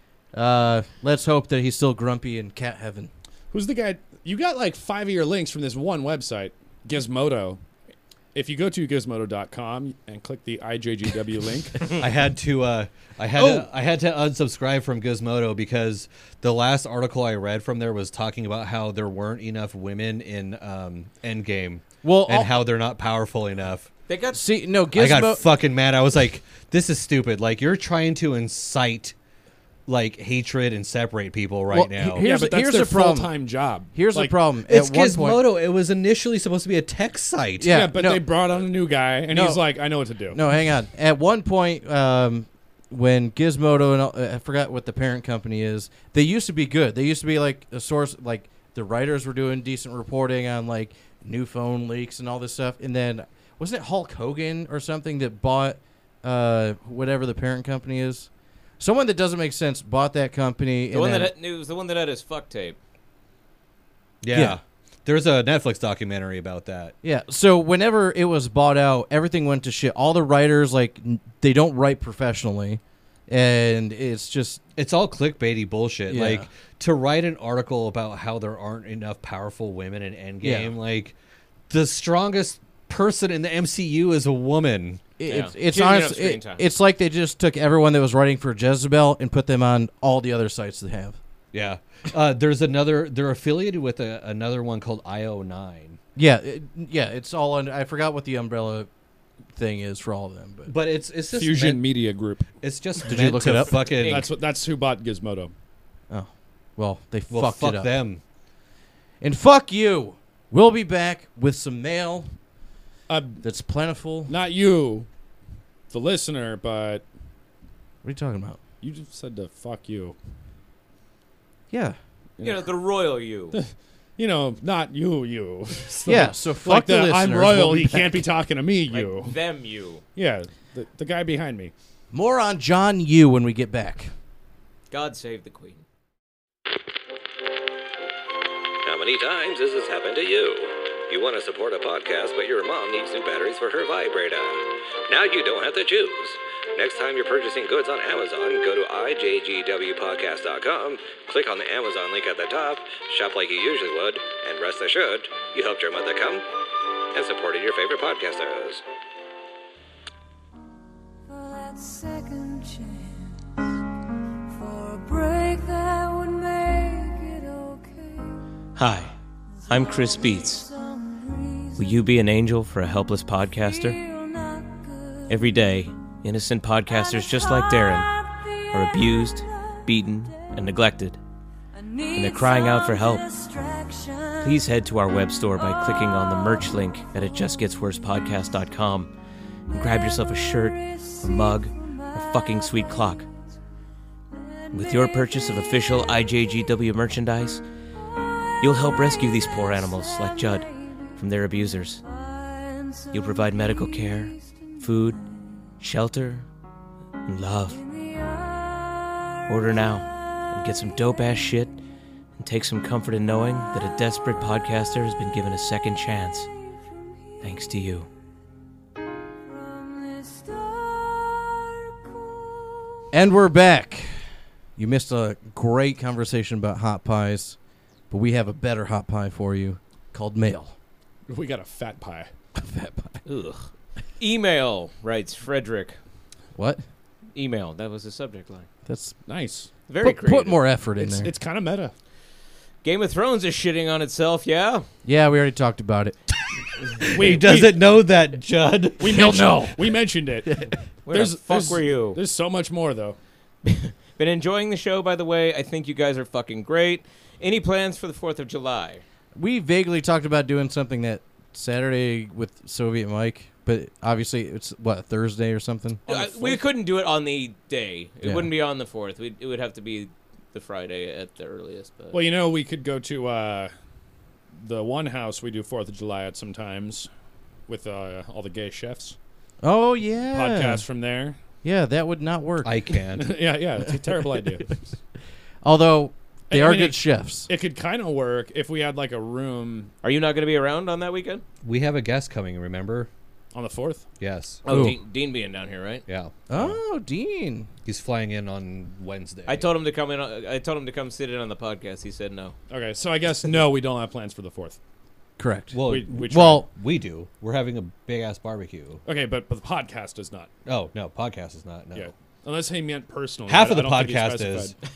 Let's hope that he's still grumpy in cat heaven. Who's the guy? You got like 5 of your links from this one website, Gizmodo. If you go to gizmodo.com and click the IJGW link, I had to unsubscribe from Gizmodo because the last article I read from there was talking about how there weren't enough women in Endgame. Well, and how they're not powerful enough. They got see, no, I got Gizmo. fucking mad. I was like, this is stupid. Like, you're trying to incite like hatred and separate people right Well, now. Here's- but that's here's their the problem. full-time job. Here's Like, the problem. It's At one point, Gizmodo. It was initially supposed to be a tech site. Yeah. Yeah, but no. they brought on a new guy, and No. he's like, I know what to do. no, hang on. At one point, when Gizmodo and I forgot what the parent company is, they used to be good. They used to be like a source, like the writers were doing decent reporting on like new phone leaks and all this stuff. And then wasn't it Hulk Hogan or something that bought whatever the parent company is? Someone that doesn't make sense bought that company. the and one then, that it was the one that had his fuck tape. Yeah. There's a Netflix documentary about that. yeah. So whenever it was bought out, everything went to shit. All the writers they don't write professionally, and it's just It's all clickbaity bullshit. Yeah. Like, to write an article about how there aren't enough powerful women in Endgame, Yeah. like, the strongest person in the MCU is a woman. Yeah. It's Giving enough honestly screen time. it's like they just took everyone that was writing for Jezebel and put them on all the other sites they have. Yeah. They're affiliated with another one called IO9. Yeah, it's all under. I forgot what the umbrella thing is for all of them, but But it's just Fusion meant, Media Group. it's just Did you meant look to it up? fucking That's who bought Gizmodo. well, they well, fucked fuck it up. them. And fuck you. We'll be back with some mail Uh, that's plentiful. not you, the listener, but What are you talking about? you just said to fuck you. Yeah, You know, the royal you. You know, not you, you. So, yeah. So fuck like the the listeners. I'm royal, We'll be he back. can't be talking to me, you. Like them you. Yeah, the guy behind me. More on John Yu when we get back. God save the queen. How many times has this happened to you? You want to support a podcast, but your mom needs new batteries for her vibrator. Now you don't have to choose. Next time you're purchasing goods on Amazon, go to IJGWpodcast.com, click on the Amazon link at the top, shop like you usually would, and rest assured, you helped your mother come and supported your favorite podcasters. For that second chance, for a break that would make it okay. Hi, I'm Chris Beats. Will you be an angel for a helpless podcaster? Every day, innocent podcasters just like Darren are abused, beaten, and neglected, and they're crying out for help. Please head to our web store by clicking on the merch link at itjustgetsworsepodcast.com and grab yourself a shirt, a mug, or fucking sweet clock. With your purchase of official IJGW merchandise, you'll help rescue these poor animals like Judd from their abusers. You'll provide medical care, food, shelter, and love. Order now and get some dope-ass shit and take some comfort in knowing that a desperate podcaster has been given a second chance. Thanks to you. And we're back. You missed a great conversation about hot pies, but we have a better hot pie for you called mail. We got a fat pie. Fat pie. Ugh. Email, writes Frederick. What? Email, that was the subject line. That's Nice. Very put creative. more effort in It's there. it's kind of meta. Game of Thrones is shitting on itself, yeah? Yeah, we already talked about it. He doesn't know that, Judd. We mentioned it. Where the fuck were you? There's so much more though. Been enjoying the show, by the way. I think you guys are fucking great. Any plans for the 4th of July? We vaguely talked about doing something that Saturday with Soviet Mike, but obviously it's, what, Thursday or something? We couldn't do it on the day. It Yeah. wouldn't be on the 4th. It would have to be the Friday at the earliest. But Well, you know, we could go to the one house we do 4th of July at sometimes with all the gay chefs. Oh, yeah. Podcast from there. Yeah, that would not work. I can't. yeah, it's a terrible idea. Although, They I are mean, good chefs. It could kind of work if we had like a room Are you not going to be around on that weekend? We have a guest coming. Remember? on the 4th. Yes. Oh, Ooh. Dean being down here, right? Yeah. Oh, Dean. He's flying in on Wednesday. I told him to come in. I told him to come sit in on the podcast. He said no. Okay, so I guess no, we don't have plans for the 4th. Correct. Well, We tried. well, we do. We're having a big ass barbecue. Okay, but the podcast does not. Oh no, podcast is not. No. Yeah, unless he meant personally. Half of I the don't think he podcast specified.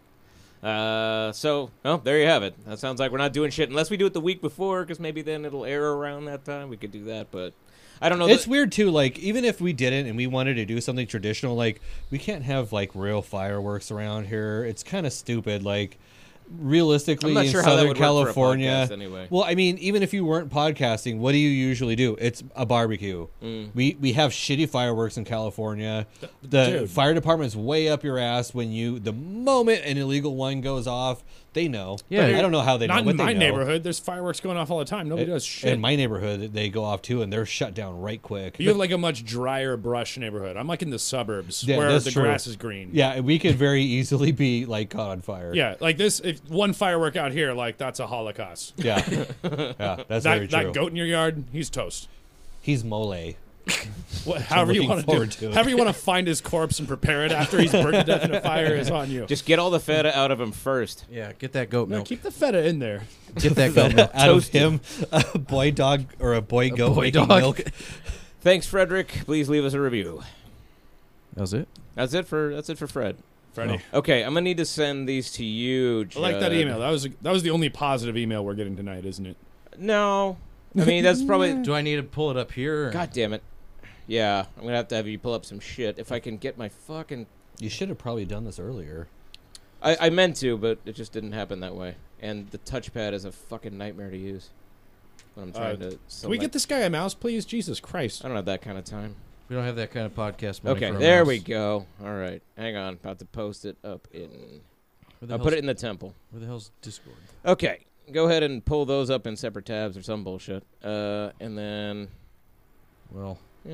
is. So, well, there you have it. That sounds like we're not doing shit unless we do it the week before, because maybe then it'll air around that time. We could do that, but I don't know. It's weird too. Like even if we didn't and we wanted to do something traditional, like we can't have like real fireworks around here. It's kind of stupid. Like realistically, I'm not in sure how that Southern would work for a California, podcast anyway. well, I mean, even if you weren't podcasting, what do you usually do? It's a barbecue. We have shitty fireworks in California. The Dude. fire department's way up your ass when the moment an illegal one goes off, they know. Yeah. I don't know how they know. Not but in they my know. neighborhood. There's fireworks going off all the time. Nobody does shit. In my neighborhood, they go off too, and they're shut down right quick. You have like a much drier brush neighborhood. I'm like in the suburbs Yeah, where that's the true. grass is green. Yeah, and we could very easily be like caught on fire. Yeah, like this. If one firework out here, like that's a Holocaust. Yeah, yeah, that's very That true. goat in your yard, he's toast. He's mole. However you looking want to forward do to it. it. However you want to find his corpse and prepare it after he's burned to death in a fire is on you. Just get all the feta out of him first. yeah, get that goat No, milk. keep the feta in there. Get that goat milk. Out of him, a boy dog or a boy goat boy making dog. milk. Thanks, Frederick. Please leave us a review. That was it. That's it for Fred. Freddie. Okay, I'm gonna need to send these to you. I like that Judd. email. That was the only positive email we're getting tonight, isn't it? No, I mean that's probably. Do I need to pull it up here? or- God damn it. Yeah, I'm gonna have to have you pull up some shit if I can get my fucking. You should have probably done this earlier. I meant to, but it just didn't happen that way. And the touchpad is a fucking nightmare to use when I'm trying to. Can we get this guy a mouse, please? Jesus Christ. I don't have that kind of time. We don't have that kind of podcast money. Okay, for a there mouse. we go. All right, hang on. About to post it up in. Where the I'll put hell's- it in the temple. Where the hell's Discord? Okay, go ahead and pull those up in separate tabs or some bullshit. And then. Well,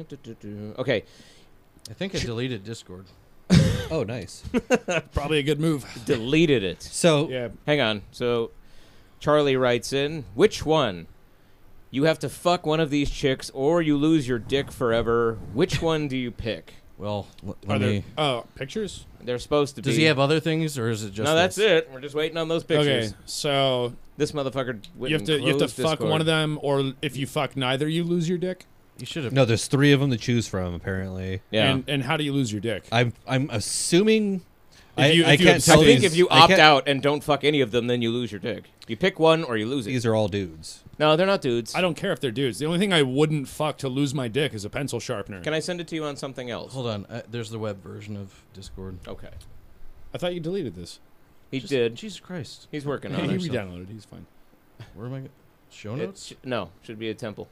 Okay, I think I deleted Discord. Oh, nice. Probably a good move. deleted it. So Yeah. Hang on. So, Charlie writes in, which one? You have to fuck one of these chicks or you lose your dick forever. Which one do you pick? Well, Are let there me. pictures? They're supposed to be. Does he have other things, or is it just? No, that's this? it. We're just waiting on those pictures. Okay, so This motherfucker went you have to and closed fuck Discord. one of them, or if you fuck neither, you lose your dick. You should have. no, there's 3 of them to choose from. Apparently, Yeah. And how do you lose your dick? I'm assuming. If you- I if you can't abstain- tell I think these- if you I opt can't- out and don't fuck any of them, then you lose your dick. You pick one or you lose it. these are all dudes. No, they're not dudes. I don't care if they're dudes. The only thing I wouldn't fuck to lose my dick is a pencil sharpener. Can I send it to you on something else? Hold on. There's the web version of Discord. Okay. I thought you deleted this. He did. Jesus Christ. He's working He on it. re-downloaded. He's fine. Where am I? Show It notes. no, should be a temple.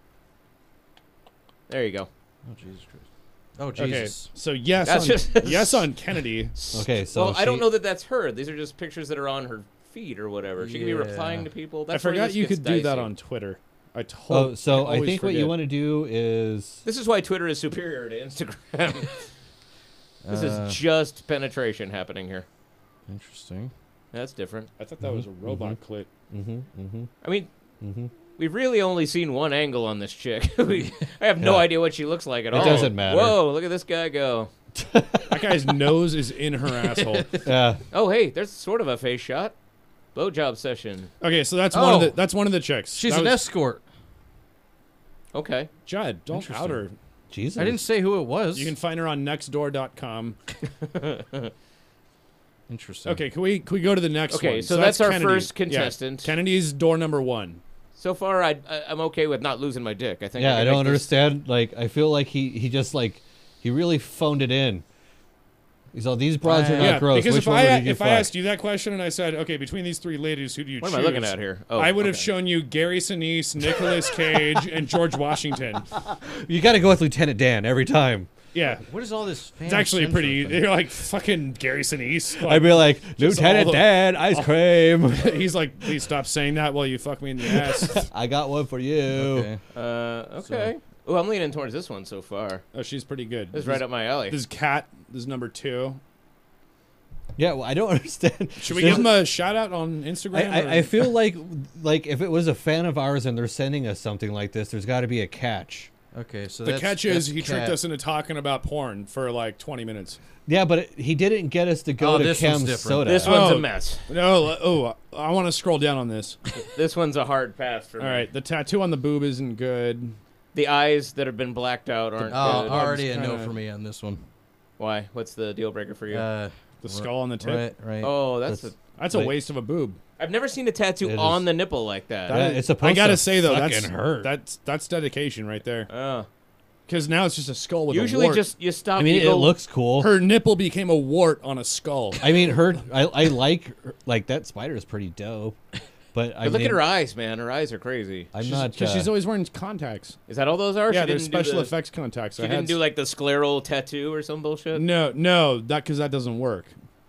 There you go. Oh Jesus Christ. Oh Jesus. Okay, so yes, That's on, just- yes on Kennedy. Okay, so Well, I don't she- know that that's her. These are just pictures that are on her feed or whatever. She could be Yeah. replying to people. That's I where forgot this you gets could do that dicey. on Twitter. I Oh, so I always think what you forget. want to do is This is why Twitter is superior to Instagram. This is just penetration happening here. Interesting. That's different. I thought that was a robot clit. I mean, we've really only seen one angle on this chick. I have no Yeah. idea what she looks like at all. doesn't matter. Whoa, look at this guy go. That guy's nose is in her asshole. yeah. Oh, hey, there's sort of a face shot. Blowjob session. Okay, so that's one of the chicks. She's That an was- escort. Okay. Judd, don't Interesting. out her. Jesus. I didn't say who it was. You can find her on nextdoor.com. Interesting. Okay, can we go to the next one? Okay, so that's our Kennedy. first Yeah, contestant. Kennedy's door number 1. So far, I'm okay with not losing my dick. I think. Yeah, can I don't make this- understand. Like, I feel like he just like he really phoned it in. He's all these broads are not Yeah, gross. because Which if one would you I fuck? asked you that question and I said, okay, between these 3 ladies, who do you What choose? am I looking at here? Oh, I would have okay. shown you Gary Sinise, Nicolas Cage, and George Washington. You got to go with Lieutenant Dan every time. Yeah. What is all this? It's actually pretty. You're like fucking Gary Sinise. Like, I'd be like, just Lieutenant all the- Dan, ice cream. he's like, please stop saying that while you fuck me in the ass. I got one for you. Okay. Okay. Oh, I'm leaning towards this one so far. Oh, she's pretty good. This is right up my alley. This is Kat. This is number 2. Yeah, well, I don't understand. Should we give him a shout out on Instagram? I feel like if it was a fan of ours and they're sending us something like this, there's got to be a catch. Okay, so the catch is he tricked Cat. us into talking about porn for like 20 minutes. Yeah, but he didn't get us to go Oh, to this one's Cam's different. Soda. This one's a mess. No, I want to scroll down on this. This one's a hard pass for All me. right, the tattoo on the boob isn't good. The eyes that have been blacked out aren't Oh, good. already a no kinda- for me on this one. Why? What's the deal breaker for you? The skull on the tip. Right. oh, that's That's a waste of a boob. I've never seen a tattoo It is. on the nipple like that. Yeah, it's supposed I gotta to say though, fucking hurt. that's dedication right there. Oh. Because now it's just a skull with a Usually, wart. just you stop. I mean, you it go, looks cool. Her nipple became a wart on a skull. I mean, I like that spider is pretty dope. But I But look mean, at her eyes, man. Her eyes are crazy. I'm not. Because she's always wearing contacts. Is that all those are? Yeah, She they're didn't do special the- effects contacts. She didn't do like the scleral tattoo or some bullshit. No, that because that doesn't work.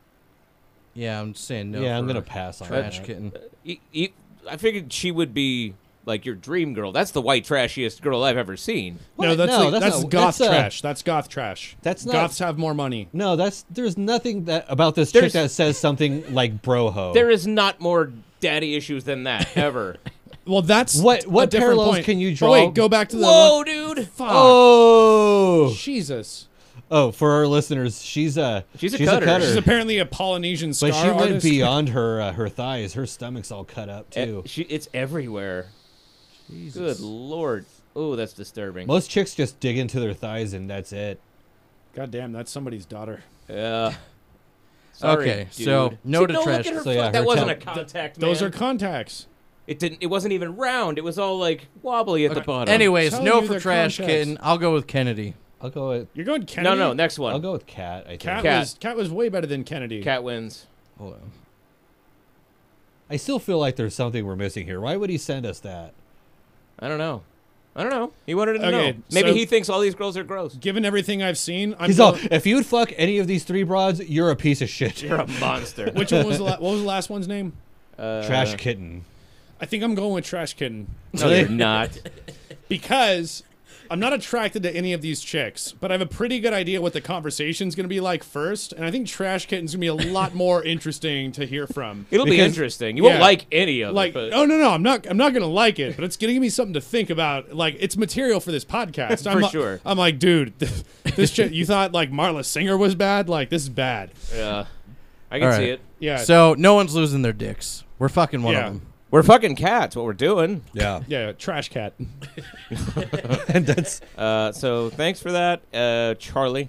Yeah, I'm saying no. Yeah, I'm for gonna pass on Trash that. kitten. I figured she would be like your dream girl. That's the white trashiest girl I've ever seen. No, What? that's No, like, that's not- goth that's, trash. That's goth trash. That's not- Goths have more money. No, there's nothing that about this There's- chick that says something like broho. There is not more daddy issues than that ever. Well, that's What a different parallels point. can you Oh, draw? wait, go back to the Whoa, one- dude! Fuck. Oh, Jesus. oh! For our listeners, she's a cutter. She's apparently a Polynesian scar but she went artist. beyond her thighs. Her stomach's all cut up too. It's everywhere. Good lord! Oh, that's disturbing. Most chicks just dig into their thighs and that's it. God damn, that's somebody's daughter. Yeah. Sorry, Okay, dude. so no to look trash. at her So, yeah, foot. That her wasn't a temp- contact. Those man. are contacts. It wasn't even round. It was all like wobbly at the bottom. Anyways, Tell no you for they're trash contacts. kitten. I'll go with Kennedy. I'll go with You're going Kennedy? no, next one. I'll go with Cat. I think. Cat was way better than Kennedy. Cat wins. Hold on. I still feel like there's something we're missing here. Why would he send us that? I don't know. He wanted to Okay, know. Maybe so- he thinks all these girls are gross. Given everything I've seen, I'm He's all, going- if you'd fuck any of these three broads, you're a piece of shit. You're a monster. Which one was what was the last one's name? Trash kitten. I think I'm going with Trash Kitten. No, you're not. Because I'm not attracted to any of these chicks, but I have a pretty good idea what the conversation's going to be like first, and I think Trash Kitten's going to be a lot more interesting to hear from. It'll be Because- interesting. You won't Yeah. like any of Like, it. But oh no, I'm not going to like it, but it's going to give me something to think about. Like, it's material for this podcast. For I'm li- sure. I'm like, dude, this chick, you thought like Marla Singer was bad? Like, this is bad. yeah, I can All see right. it. Yeah. So no one's losing their dicks. We're fucking one Yeah. of them. We're fucking cats. What we're doing. Yeah. yeah, Trash Cat. And that's So thanks for that, Charlie.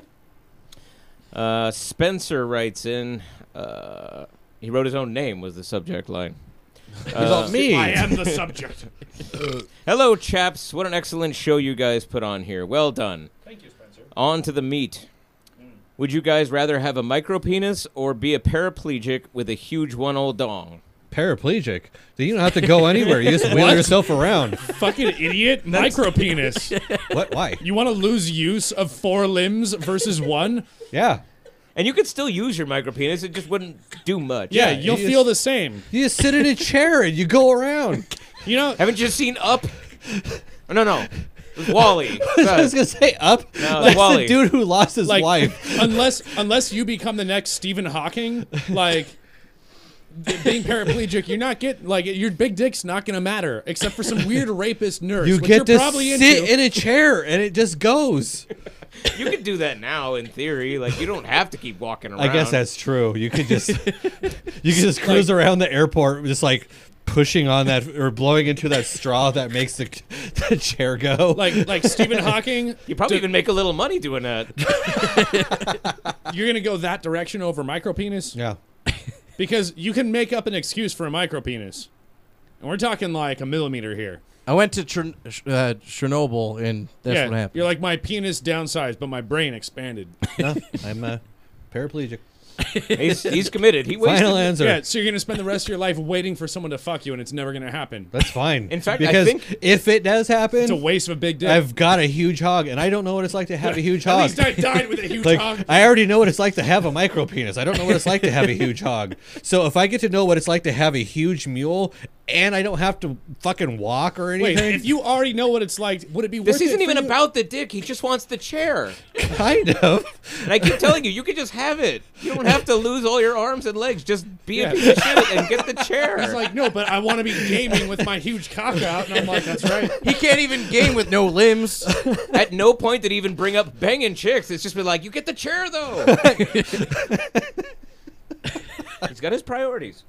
Spencer writes in. He wrote his own name was the subject line. me. I am the subject. Hello, chaps. What an excellent show you guys put on here. Well done. Thank you, Spencer. On to the meat. Would you guys rather have a micro penis or be a paraplegic with a huge one old dong? Paraplegic. You don't have to go anywhere. You just wheel yourself around. Fucking idiot. Micro penis. What? Why? You want to lose use of 4 limbs versus 1? Yeah. And you could still use your micro penis. It just wouldn't do much. Yeah, Yeah, you'll you feel just- the same. You just sit in a chair and you go around. You know, Haven't you seen Up? Oh, no. It was Wally. I was gonna say up. No, That's Wally. the dude who lost his like wife. unless you become the next Stephen Hawking, like being paraplegic, you're not your big dick's not gonna matter except for some weird rapist nurse. You which get you're to probably sit into. in a chair and it just goes. You could do that now in theory. Like, you don't have to keep walking around. I guess that's true. You could just cruise around the airport, just like pushing on that or blowing into that straw that makes the chair go. like Stephen Hawking, You probably even make a little money doing that. you're gonna go that direction over micro penis yeah. because you can make up an excuse for a micro penis, and we're talking like a millimeter here. I went to Chernobyl, and that's what happened. You're like my penis downsized, but my brain expanded. No, I'm paraplegic. He's committed. He wasted. Final answer. Yeah, so you're gonna spend the rest of your life waiting for someone to fuck you, and it's never gonna happen. That's fine. In fact, I because think- if it does happen, It's a waste of a big dick. I've got a huge hog, and I don't know what it's like to have a huge At hog. least I died with a huge Like, hog. I already know what it's like to have a micro penis. I don't know what it's like to have a huge hog. So if I get to know what it's like to have a huge mule, and I don't have to fucking walk or anything. Wait, if you already know what it's like, would it be worth This it isn't for even you? about the dick. He just wants the chair. Kind of. And I keep telling you, you could just have it. You don't have to lose all your arms and legs. Just be a piece of shit and get the chair. He's like, no, but I want to be gaming with my huge cock out. And I'm like, that's right. He can't even game with no limbs. At no point did he even bring up banging chicks. It's just been like, you get the chair though. He's got his priorities.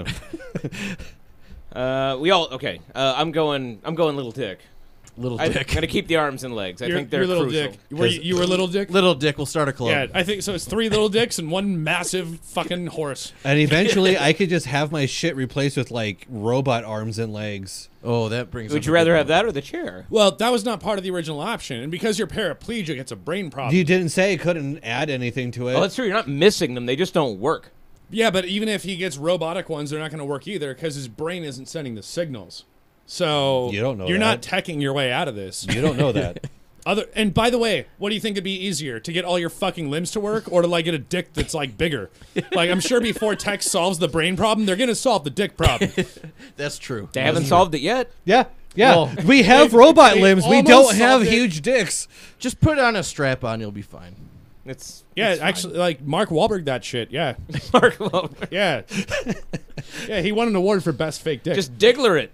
Okay. I'm going little dick. Little I'm dick. gonna keep the arms and legs. I think they're you're little crucial. dick. You were little dick? Little dick will start a club. Yeah, I think so. It's 3 little dicks and 1 massive fucking horse. And eventually, I could just have my shit replaced with like robot arms and legs. Oh, that brings. Would up you a rather good have point. that or the chair? Well, that was not part of the original option, and because you're paraplegic, it's a brain problem. You didn't say it couldn't add anything to it. Oh, that's true. You're not missing them. They just don't work. Yeah, but even if he gets robotic ones, they're not going to work either because his brain isn't sending the signals. So You don't know you're that. not teching your way out of this. You don't know that. And by the way, what do you think would be easier, to get all your fucking limbs to work, or to like get a dick that's like bigger? Like, I'm sure before tech solves the brain problem, they're gonna solve the dick problem. That's true. They haven't solved it yet. Yeah. Well, we have robot they limbs. We almost don't have solved it. huge dicks. Just put on a strap on, you'll be fine. It's Yeah, it's fine. actually, like Mark Wahlberg, that shit. Yeah, Mark Wahlberg. yeah, yeah. He won an award for best fake dick. Just Diggler it.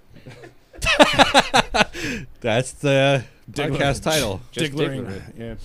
That's the podcast title. Just Digglering. Diggler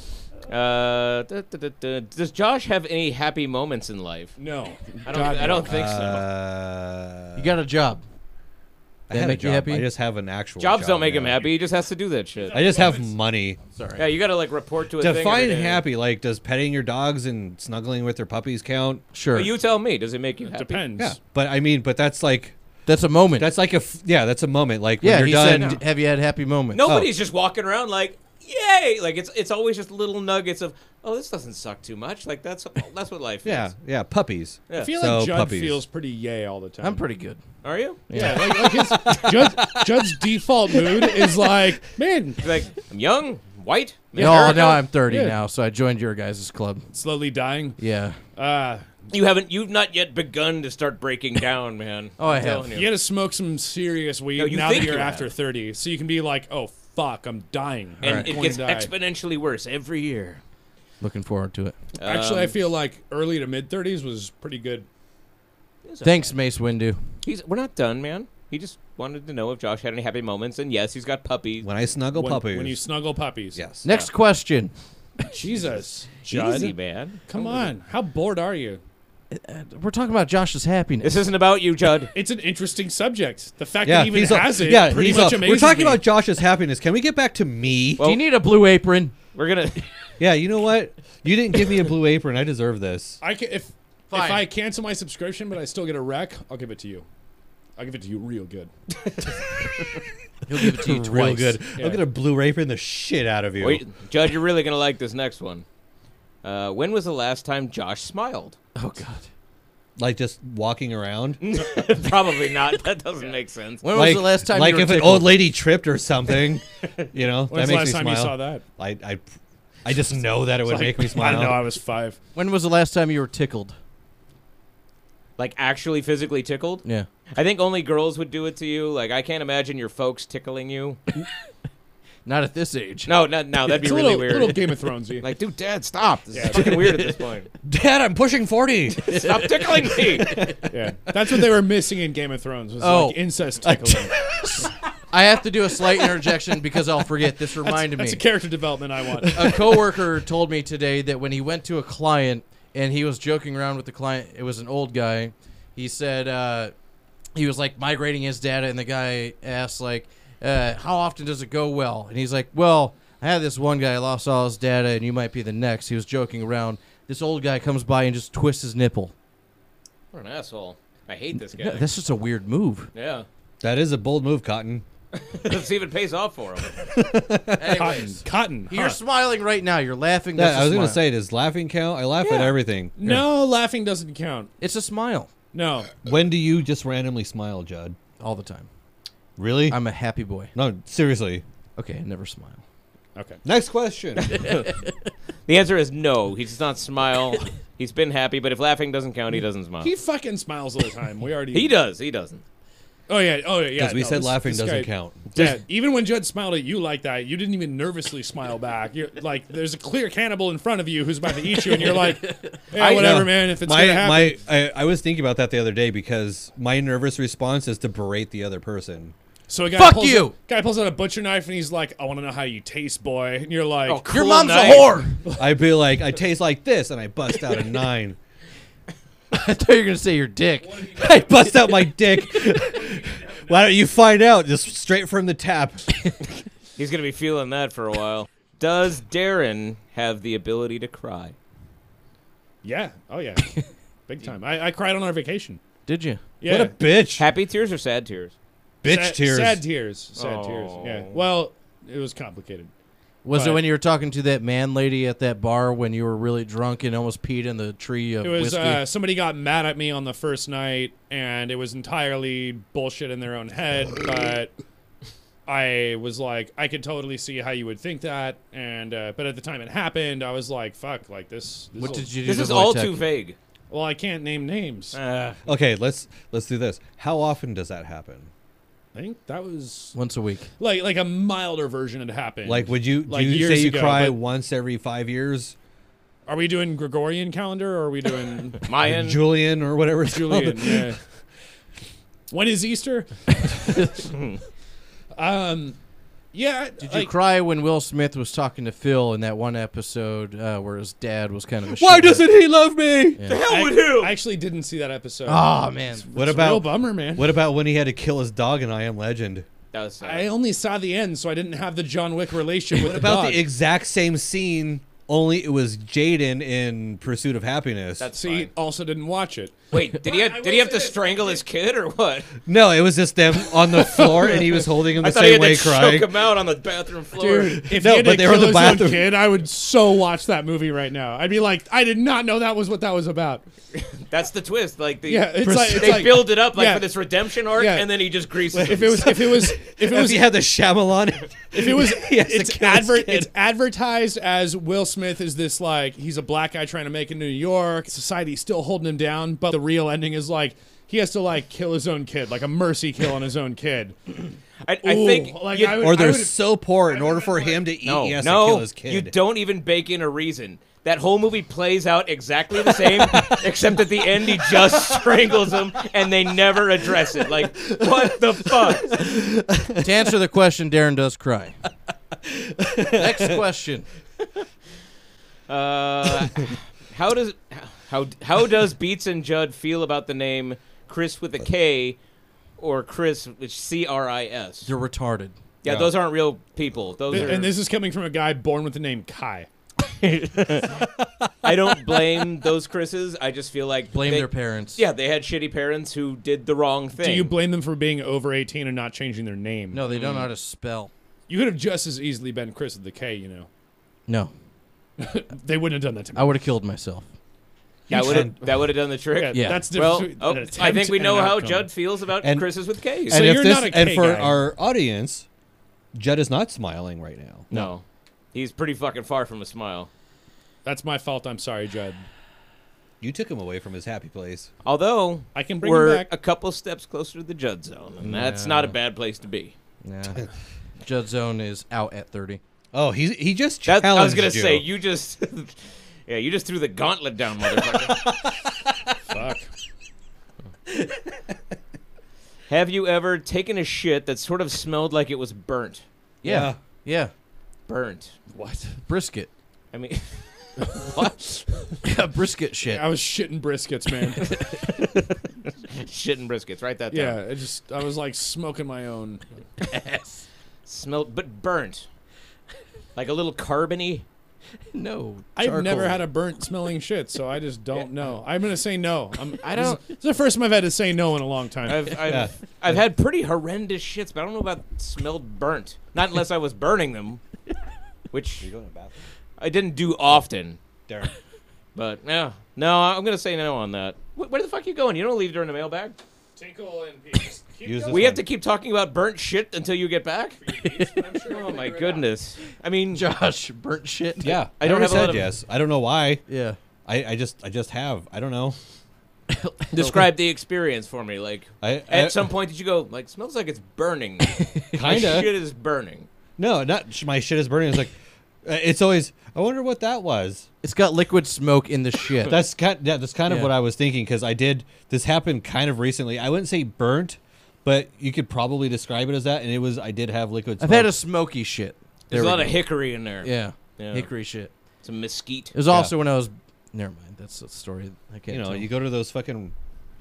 Yeah. it. Does Josh have any happy moments in life? No, I don't think so. You got a job. I That had a make you job. happy? I just have an actual Jobs job don't make now. him happy. He just has to do that shit. I just have money. Sorry. Yeah, you got to like report to a thing. Define every day. happy. Like, does petting your dogs and snuggling with their puppies count? Sure. Well, you tell me. Does it make you happy? depends. Yeah, but I mean, but that's like That's a moment. that's like that's a moment. Like yeah, when he you're done. said, have you had happy moments? Nobody's just walking around like, yay! Like it's always just little nuggets of, oh, this doesn't suck too much. Like that's what life is. Yeah, puppies. Yeah. I feel So, like Judd puppies. feels pretty yay all the time. I'm pretty good. Are you? Yeah, like his Judd's default mood is like, man, He's like, I'm young, white. No, America." now I'm 30 Yeah. now, so I joined your guys' club. slowly dying. Yeah. You've not yet begun to start breaking down, man. Oh, I I'm have. telling You you. got to smoke some serious weed No, you now that think you're you after have. 30, so you can be like, oh fuck, I'm dying. And I'm it going gets to die. exponentially worse every year. Looking forward to it. Actually, I feel like early to mid 30s was pretty good. Thanks, Mace Windu. We're not done, man. He just wanted to know if Josh had any happy moments, and yes, he's got puppies. When I snuggle puppies. When you snuggle puppies. yes. Next question. Jesus, Judd. Easy, man. Come on. How bored are you? We're talking about Josh's happiness. This isn't about you, Judd. It's an interesting subject. The fact Yeah, that he even he's has it pretty he's much We're amazes talking me. about Josh's happiness. Can we get back to me? Do you need a blue apron? We're gonna. Yeah, you know what? You didn't give me a blue apron. I deserve this. I can, if Fine. I cancel my subscription but I still get a rec, I'll give it to you. I'll give it to you real good. He'll give it to you twice. Real good. Yeah. I'll get a blue apron the shit out of you. Wait, Judd, you're really gonna like this next one. When was the last time Josh smiled? Oh, God. Like just walking around. Probably not. That doesn't make sense. When like was the last time like you were if an tickled? old lady tripped or something, you know, When's that the makes last me time smile. you saw that? I just know that it would make me smile. I don't know. I was 5. When was the last time you were tickled? Like actually physically tickled? Yeah. I think only girls would do it to you. Like I can't imagine your folks tickling you. Not at this age. No, that'd be It's a really little, weird. little Game of Thronesy. Like, dude, Dad, stop. This Yeah. is fucking weird at this point. Dad, I'm pushing 40. Stop tickling me. Yeah, that's what they were missing in Game of Thrones was Oh. like incest tickling. I have to do a slight interjection because I'll forget. This reminded That's me. a character development I want. A coworker told me today that when he went to a client and he was joking around with the client, it was an old guy. He said he was like migrating his data, and the guy asked like, "How often does it go well?" And he's like, "Well, I had this one guy lost all his data, and you might be the next." He was joking around. This old guy comes by and just twists his nipple. What an asshole. I hate this guy. Yeah, that's just a weird move. Yeah. That is a bold move, Cotton. Let's see if it pays off for him. Cotton. You're huh. smiling right now. You're laughing. That, That's I was a going to smile. say, does laughing count? I laugh at Yeah. everything. No, laughing doesn't count. It's a smile No. When do you just randomly smile, Judd? all the time. Really? I'm a happy boy. No, seriously. Okay, I never smile. Okay. Next question. The answer is no. He does not smile. He's been happy, but if laughing doesn't count, he doesn't smile. He fucking smiles all the time. We already. He does. He doesn't. Oh yeah. Because we no, said this- laughing this doesn't guy- count. Yeah, even when Judd smiled at you like that, you didn't even nervously smile back. You're like, there's a clear cannibal in front of you who's about to eat you, and you're like, yeah, whatever, No, man. If it's gonna happen, I was thinking about that the other day because my nervous response is to berate the other person. so a guy Fuck pulls you! Out, guy pulls out a butcher knife and he's like, I want to know how you taste, boy. And you're like, Oh, Your cool mom's knife. a whore. I'd be like, I taste like this, and I bust out a 9. I thought you were gonna say your dick. I bust out my dick. Why don't you find out? Just straight from the tap. He's going to be feeling that for a while. Does Darren have the ability to cry? yeah, oh yeah, big time. I cried on our vacation. Did you? Yeah, What a bitch. Happy tears or sad tears? Bitch tears. sad tears, sad tears. Oh. Yeah. Well, it was complicated. Was it But- when you were talking to that man lady at that bar when you were really drunk and almost peed in the tree of It was whiskey? somebody got mad at me on the first night, and it was entirely bullshit in their own head. But I was like, I could totally see how you would think that, and but at the time it happened, I was like, fuck, like this. What did you do? This to is avoid all tech? too vague. Well, I can't name names. Okay, let's do this. How often does that happen? I think that was Once a week. like a milder version had happened. Like, would you Like do you years say you ago, cry but- once every 5 years? Are we doing Gregorian calendar or are we doing Mayan. Julian or whatever it's Julian? called. Yeah. When is Easter? Yeah. Did you cry when Will Smith was talking to Phil in that one episode where his dad was kind of a Why shithead? doesn't he love me? I actually didn't see that episode. Oh man, What It's a real about bummer, man? what about when he had to kill his dog in I Am Legend? That was sad. I only saw the end, so I didn't have the John Wick relation with What the about dog. the exact same scene? Only it was Jaden in Pursuit of Happiness. That's See, fine. also didn't watch it. Wait, did he have to strangle his kid or what? No, it was just them on the floor, and he was holding him I the thought he same had way, to crying. choke him out on the bathroom floor. Dude, if No, he had but to they were in kill the his own bathroom. kid, I would so watch that movie right now. I'd be like, I did not know that was what that was about. That's the twist. Like the Yeah, it's like they build it up like yeah. for this redemption arc, Yeah. and then he just greases. If him. If he had the Shyamalan, if it was, he has to it's kill his kid. it's advertised as Will Smith is this like he's a black guy trying to make it in New York. Society's still holding him down, but the real ending is like he has to like kill his own kid, like a mercy kill on his own kid. I Ooh, think like you- I would- or they're would've- so poor in order for him to eat, no, he has to kill no, his kid. you don't even bake in a reason. That whole movie plays out exactly the same, except at the end he just strangles him, and they never address it. Like, what the fuck? To answer the question, Darren does cry. Next question. How does Beats and Judd feel about the name Chris with a K or Chris with CRIS? You're retarded. Yeah, Yeah. those aren't real people. Those are. And this is coming from a guy born with the name Kai. I don't blame those Chris's. I just feel like Blame they- their parents. Yeah, they had shitty parents who did the wrong thing. Do you blame them for being over 18 and not changing their name? No, they don't know how to spell. You could have just as easily been Chris with the K, you know. No, They wouldn't have done that to me. I would have killed myself. that would have done the trick. Yeah. That's the Well, difference between an I attempt think we and know an how outcome. Judd feels about And- Chris's with K's. So and if you're this, not a and K for guy. our audience, Judd is not smiling right now. No, he's pretty fucking far from a smile. That's my fault. I'm sorry, Judd. You took him away from his happy place. Although I can bring him we're back. a couple steps closer to the Judd zone, and that's not a bad place to be. Nah. Judd Zone is out at 30. Oh, he just That, challenged I was gonna you. say you just, yeah, you just threw the gauntlet down, motherfucker. Fuck. Have you ever taken a shit that sort of smelled like it was burnt? Yeah. Yeah. Burnt. What? Brisket. I mean, what? Yeah, brisket shit. I was shitting briskets, man. Shit and briskets. Write that yeah, down. I was like smoking my own. Smelled, but burnt. Like a little carbony. No. I've never charcoal. had a burnt smelling shit, so I just don't know. I'm gonna say no. I don't- This is the first time I've had to say no in a long time. I've had pretty horrendous shits, but I don't know about smelled burnt. Not unless I was burning them, which I didn't do often. Darren. But yeah, no, I'm gonna say no on that. Where the fuck you going? You don't leave during the mailbag. Tinkle and peace. Use this We have one. to keep talking about burnt shit until you get back. Oh my goodness! I mean, Josh, burnt shit. Yeah, I don't already have a lot said of- yes. I don't know why. Yeah. I just have. I don't know. Describe the experience for me. Like, I- at some point, did you go, like, smells like it's burning? My Kinda. shit is burning. No, not my shit is burning. It's like, it's always. I wonder what that was. It's got liquid smoke in the shit. That's kind of Yeah. what I was thinking because I did. This happened kind of recently. I wouldn't say burnt, but you could probably describe it as that. And it was. I did have liquid I've smoke. had a smoky shit. There's There a we lot of go. hickory in there. Yeah. Yeah. Hickory shit. Some mesquite. It was also when I was. Never mind. That's a story I can't. You know, tell. you go to those fucking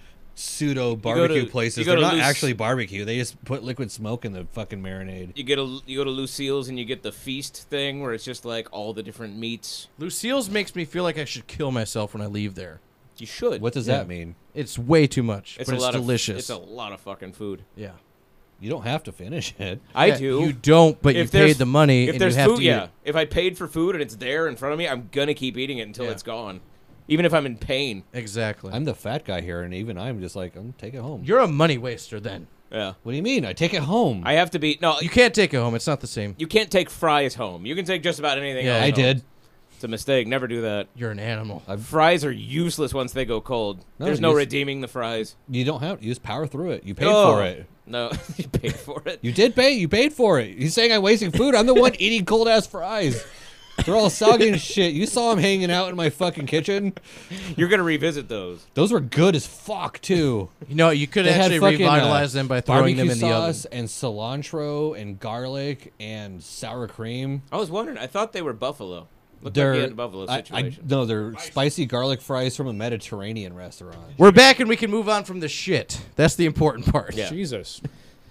pseudo go barbecue to- places. you go They're to not Luce- actually barbecue. They just put liquid smoke in the fucking marinade. You go to Lucille's and you get the feast thing where it's just like all the different meats. Lucille's makes me feel like I should kill myself when I leave there. You should. What does Yeah. that mean? It's way too much, It's but a it's lot delicious. It's a lot of fucking food. Yeah. You don't have to finish it. I Yeah, do. You don't, but you If there's- paid the money If and there's you have food, to eat yeah. it. If I paid for food and it's there in front of me, I'm gonna keep eating it until Yeah. it's gone, even if I'm in pain. Exactly. I'm the fat guy here, and even I'm just like, I'm take it home. You're a money waster then. Yeah. What do you mean? I take it home. I have to be no. You can't take it home. It's not the same. You can't take fries home. You can take just about anything Yeah, else. I home. did. It's a mistake. Never do that. You're an animal. Fries are useless once they go cold. No, There's no use- redeeming the fries. You don't have. You just power through it. You paid Oh. for it. No, you paid for it. You did pay. You paid for it. He's saying I'm wasting food. I'm the one eating cold ass fries. They're all soggy and shit. You saw them hanging out in my fucking kitchen. You're gonna revisit those. Those were good as fuck too. You know, you could They had actually fucking, revitalize them by throwing them in barbecue the oven. sauce and cilantro and garlic and sour cream. I was wondering. I thought they were buffalo. Looked They're like you had a buffalo situation. no, they're spicy garlic fries from a Mediterranean restaurant. We're back and we can move on from the shit. That's the important part. Yeah. Jesus.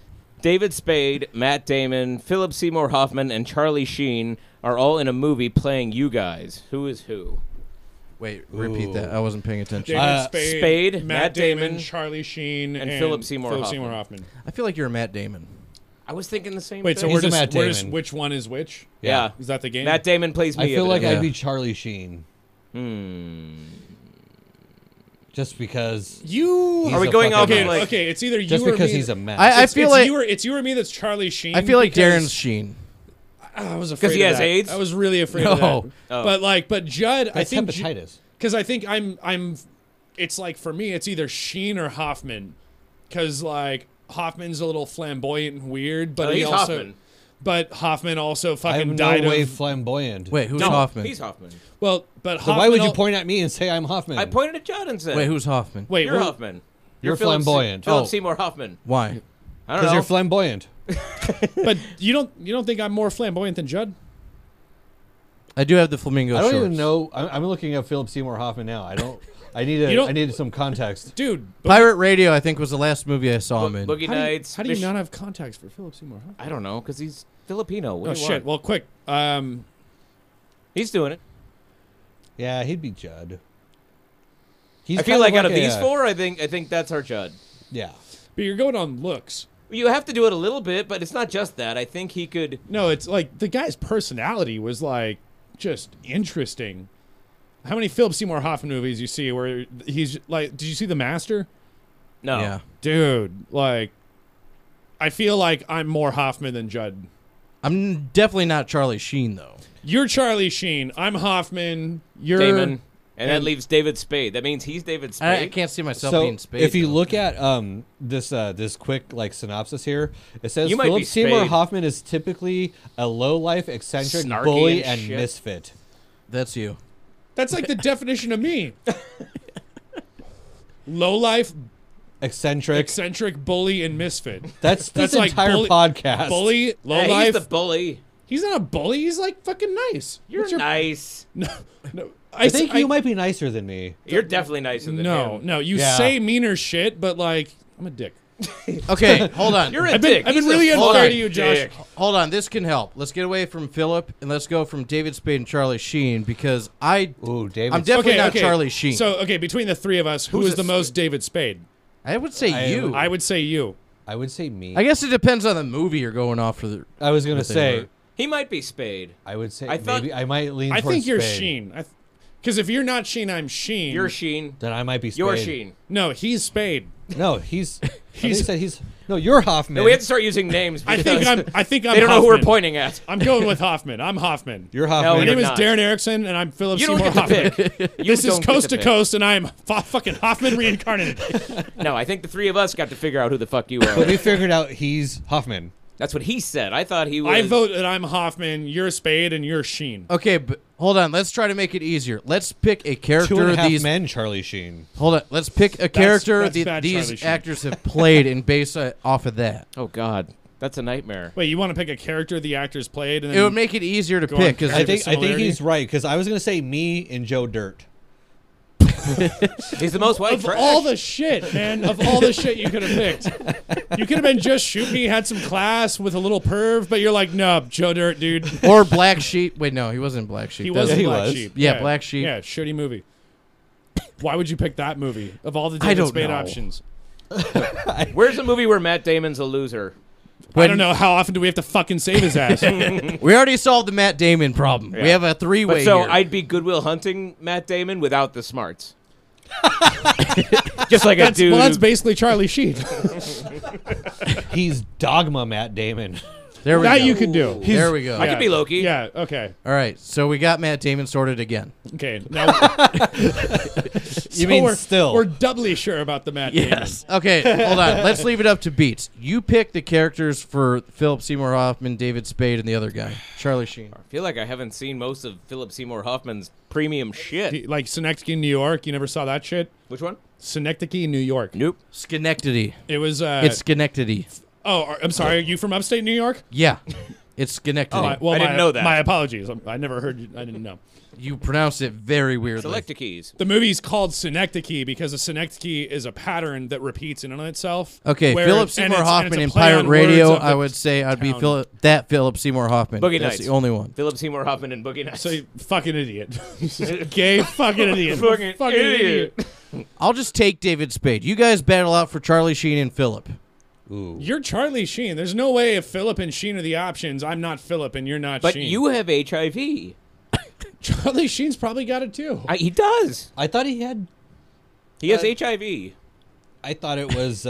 David Spade, Matt Damon, Philip Seymour Hoffman, and Charlie Sheen are all in a movie playing you guys. Who is who? Wait, repeat that. I wasn't paying attention. David Spade, Matt Matt Damon, Damon, Charlie Sheen, and Philip Seymour Hoffman. I feel like you're a Matt Damon. I was thinking the same Wait, so thing. we're He's a just, Matt Damon. which one is which? Yeah. Is that the game? Matt Damon plays me. I feel like Yeah. I'd be Charlie Sheen just because. You He's Are we a going fucking off okay? of like? Okay, it's either you Just or because me. he's a Matt. I It's feel like it's you or me that's Charlie Sheen. I feel like because Darren's Sheen. I was afraid he of has that. AIDS? I was really afraid of No. that. Oh. But Judd, I That's think hepatitis. because I think I'm. It's like for me, it's either Sheen or Hoffman, because like Hoffman's a little flamboyant and weird, but Oh, he he's also. Hoffman. But Hoffman also I fucking am died no way of. flamboyant. Wait, who's No, Hoffman? He's Hoffman. Well, but So Hoffman. why would you point at me and say I'm Hoffman? I pointed at Judd and said, Wait, who's Hoffman? Wait, You're well, Hoffman. You're Philip flamboyant. Philip Oh. Seymour Hoffman. Why? I don't Because know. you're flamboyant. But you don't think I'm more flamboyant than Judd? I do have the flamingo I don't shorts. even know. I'm looking at Philip Seymour Hoffman now. I don't. I need You don't- I need some context. Dude, Pirate Radio, I think, was the last movie I saw him in. Boogie Nights. How do you not have contacts for Philip Seymour Hoffman? I don't know, because he's Filipino. What Oh do you shit! want? Well, quick. He's doing it. Yeah, he'd be Judd. He's I feel kind like out like of a, these four, I think that's our Judd. Yeah. but you're going on looks. You have to do it a little bit, but it's not just that. I think he could. No, it's like the guy's personality was like just interesting. How many Philip Seymour Hoffman movies you see where he's like? Did you see The Master? No. Yeah. Dude, like, I feel like I'm more Hoffman than Judd. I'm definitely not Charlie Sheen, though. You're Charlie Sheen. I'm Hoffman. You're Damon. And that and- leaves David Spade. That means he's David Spade. I can't see myself So being Spade. if you though. look at this quick like synopsis here, it says You might be Philip Seymour Spade. Hoffman is typically a low life, eccentric, Snarky bully, and and shit. misfit. That's you. That's like the definition of me. Low life, Eccentric. eccentric, bully, and misfit. That's this That's like entire bully- podcast. Bully, low Hey, life. he's the bully. He's not a bully. He's like fucking nice. You're What's your- nice. No, no. I think you might be nicer than me. You're definitely nicer than No, him. no. You Yeah. say meaner shit, but like I'm a dick. Okay, hold on. You're a I've dick. been He's really a unfair fucking to you, Josh. dick. Hold on, this can help. Let's get away from Philip and let's go from David Spade and Charlie Sheen because Ooh, David. I'm definitely not Charlie Sheen. So okay, between the three of us, who Who's is the a- most David Spade? I would say I- you. I would say you. I would say me. I guess it depends on the movie you're going off for. The, I was gonna what they say. were. He might be Spade. I would say I thought- maybe I might lean. I towards think you're Spade. Sheen. Because if you're not Sheen, I'm Sheen. You're Sheen. Then I might be Spade. You're Sheen. No, he's Spade. No, he's. No, you're Hoffman. No, we have to start using names. I think I'm. I think I'm. They don't know who Hoffman. we're pointing at. I'm going with Hoffman. I'm Hoffman. You're No, Hoffman. My name you're is not. Darren Erickson, and I'm Philip You don't Seymour get to Hoffman. pick. You This is don't get Coast to pick. Coast, and I'm fucking Hoffman reincarnated. No, I think the three of us got to figure out who the fuck you But are. we figured out he's Hoffman. That's what he said. I thought he was. I vote that I'm Hoffman, you're Spade, and you're Sheen. Okay, but hold on. Let's try to make it easier. Let's pick a character. 2.5 Men, Charlie Sheen. Hold on. Let's pick a character that's that bad, Charlie these Sheen. actors have played and base it off of that. Oh God, that's a nightmare. Wait, you want to pick a character the actors played? And It then would make it easier to Go on, pick because I think similarity? he's right because I was gonna say me and Joe Dirt. He's the most white of trash. all the shit, man, of all the shit you could have picked. You could have been Just Shoot Me, had some class with a little perv, but you're like, no, Joe Dirt, dude. or Black Sheep. Wait, no, he wasn't Black Sheep. He That's- was he Black was. Sheep. Yeah, Black Sheep. Yeah, shitty movie. Why would you pick that movie of all the I David don't Spade know. options? Where's the movie where Matt Damon's a loser? I don't know. How often do we have to fucking save his ass? We already solved the Matt Damon problem. We Yeah. have a three-way But so here. I'd be Goodwill Hunting Matt Damon without the smarts. Just like a That's, dude. well, that's who- basically Charlie Sheen. He's Dogma Matt Damon. there we that go. you could do. There we go. I could be Loki. Yeah. Okay. All right, so we got Matt Damon sorted again. Okay. Now, You mean we're, still? We're doubly sure about the Matt Damon. Okay, hold on. Let's leave it up to Beats. You pick the characters for Philip Seymour Hoffman, David Spade, and the other guy, Charlie Sheen. I feel like I haven't seen most of Philip Seymour Hoffman's premium shit. Like Synecdoche, New York. You never saw that shit? Which one? Synecdoche, New York. Nope. Schenectady. It was. It's Schenectady. Oh, I'm sorry. Are you from upstate New York? Yeah, it's Schenectady. Well, I didn't know that. My apologies. I never heard you. I didn't know. You pronounced it very weirdly. Select the keys. The movie's called Synecdoche because a synecdoche is a pattern that repeats in on itself. Okay, where- Philip and Seymour it's- and Hoffman it's a in play Pirate on Radio. words of I the would say I'd be town. Philip Seymour Hoffman. Boogie That's Nights. the only one. Philip Seymour Hoffman and Boogie Nights. So you fucking idiot. Gay fucking idiot. Fucking idiot. I'll just take David Spade. You guys battle out for Charlie Sheen and Philip. Ooh. You're Charlie Sheen. There's no way if Philip and Sheen are the options, I'm not Philip and you're not But Sheen. you have HIV. Charlie Sheen's probably got it too. He does. I thought he had. He has HIV. I thought it was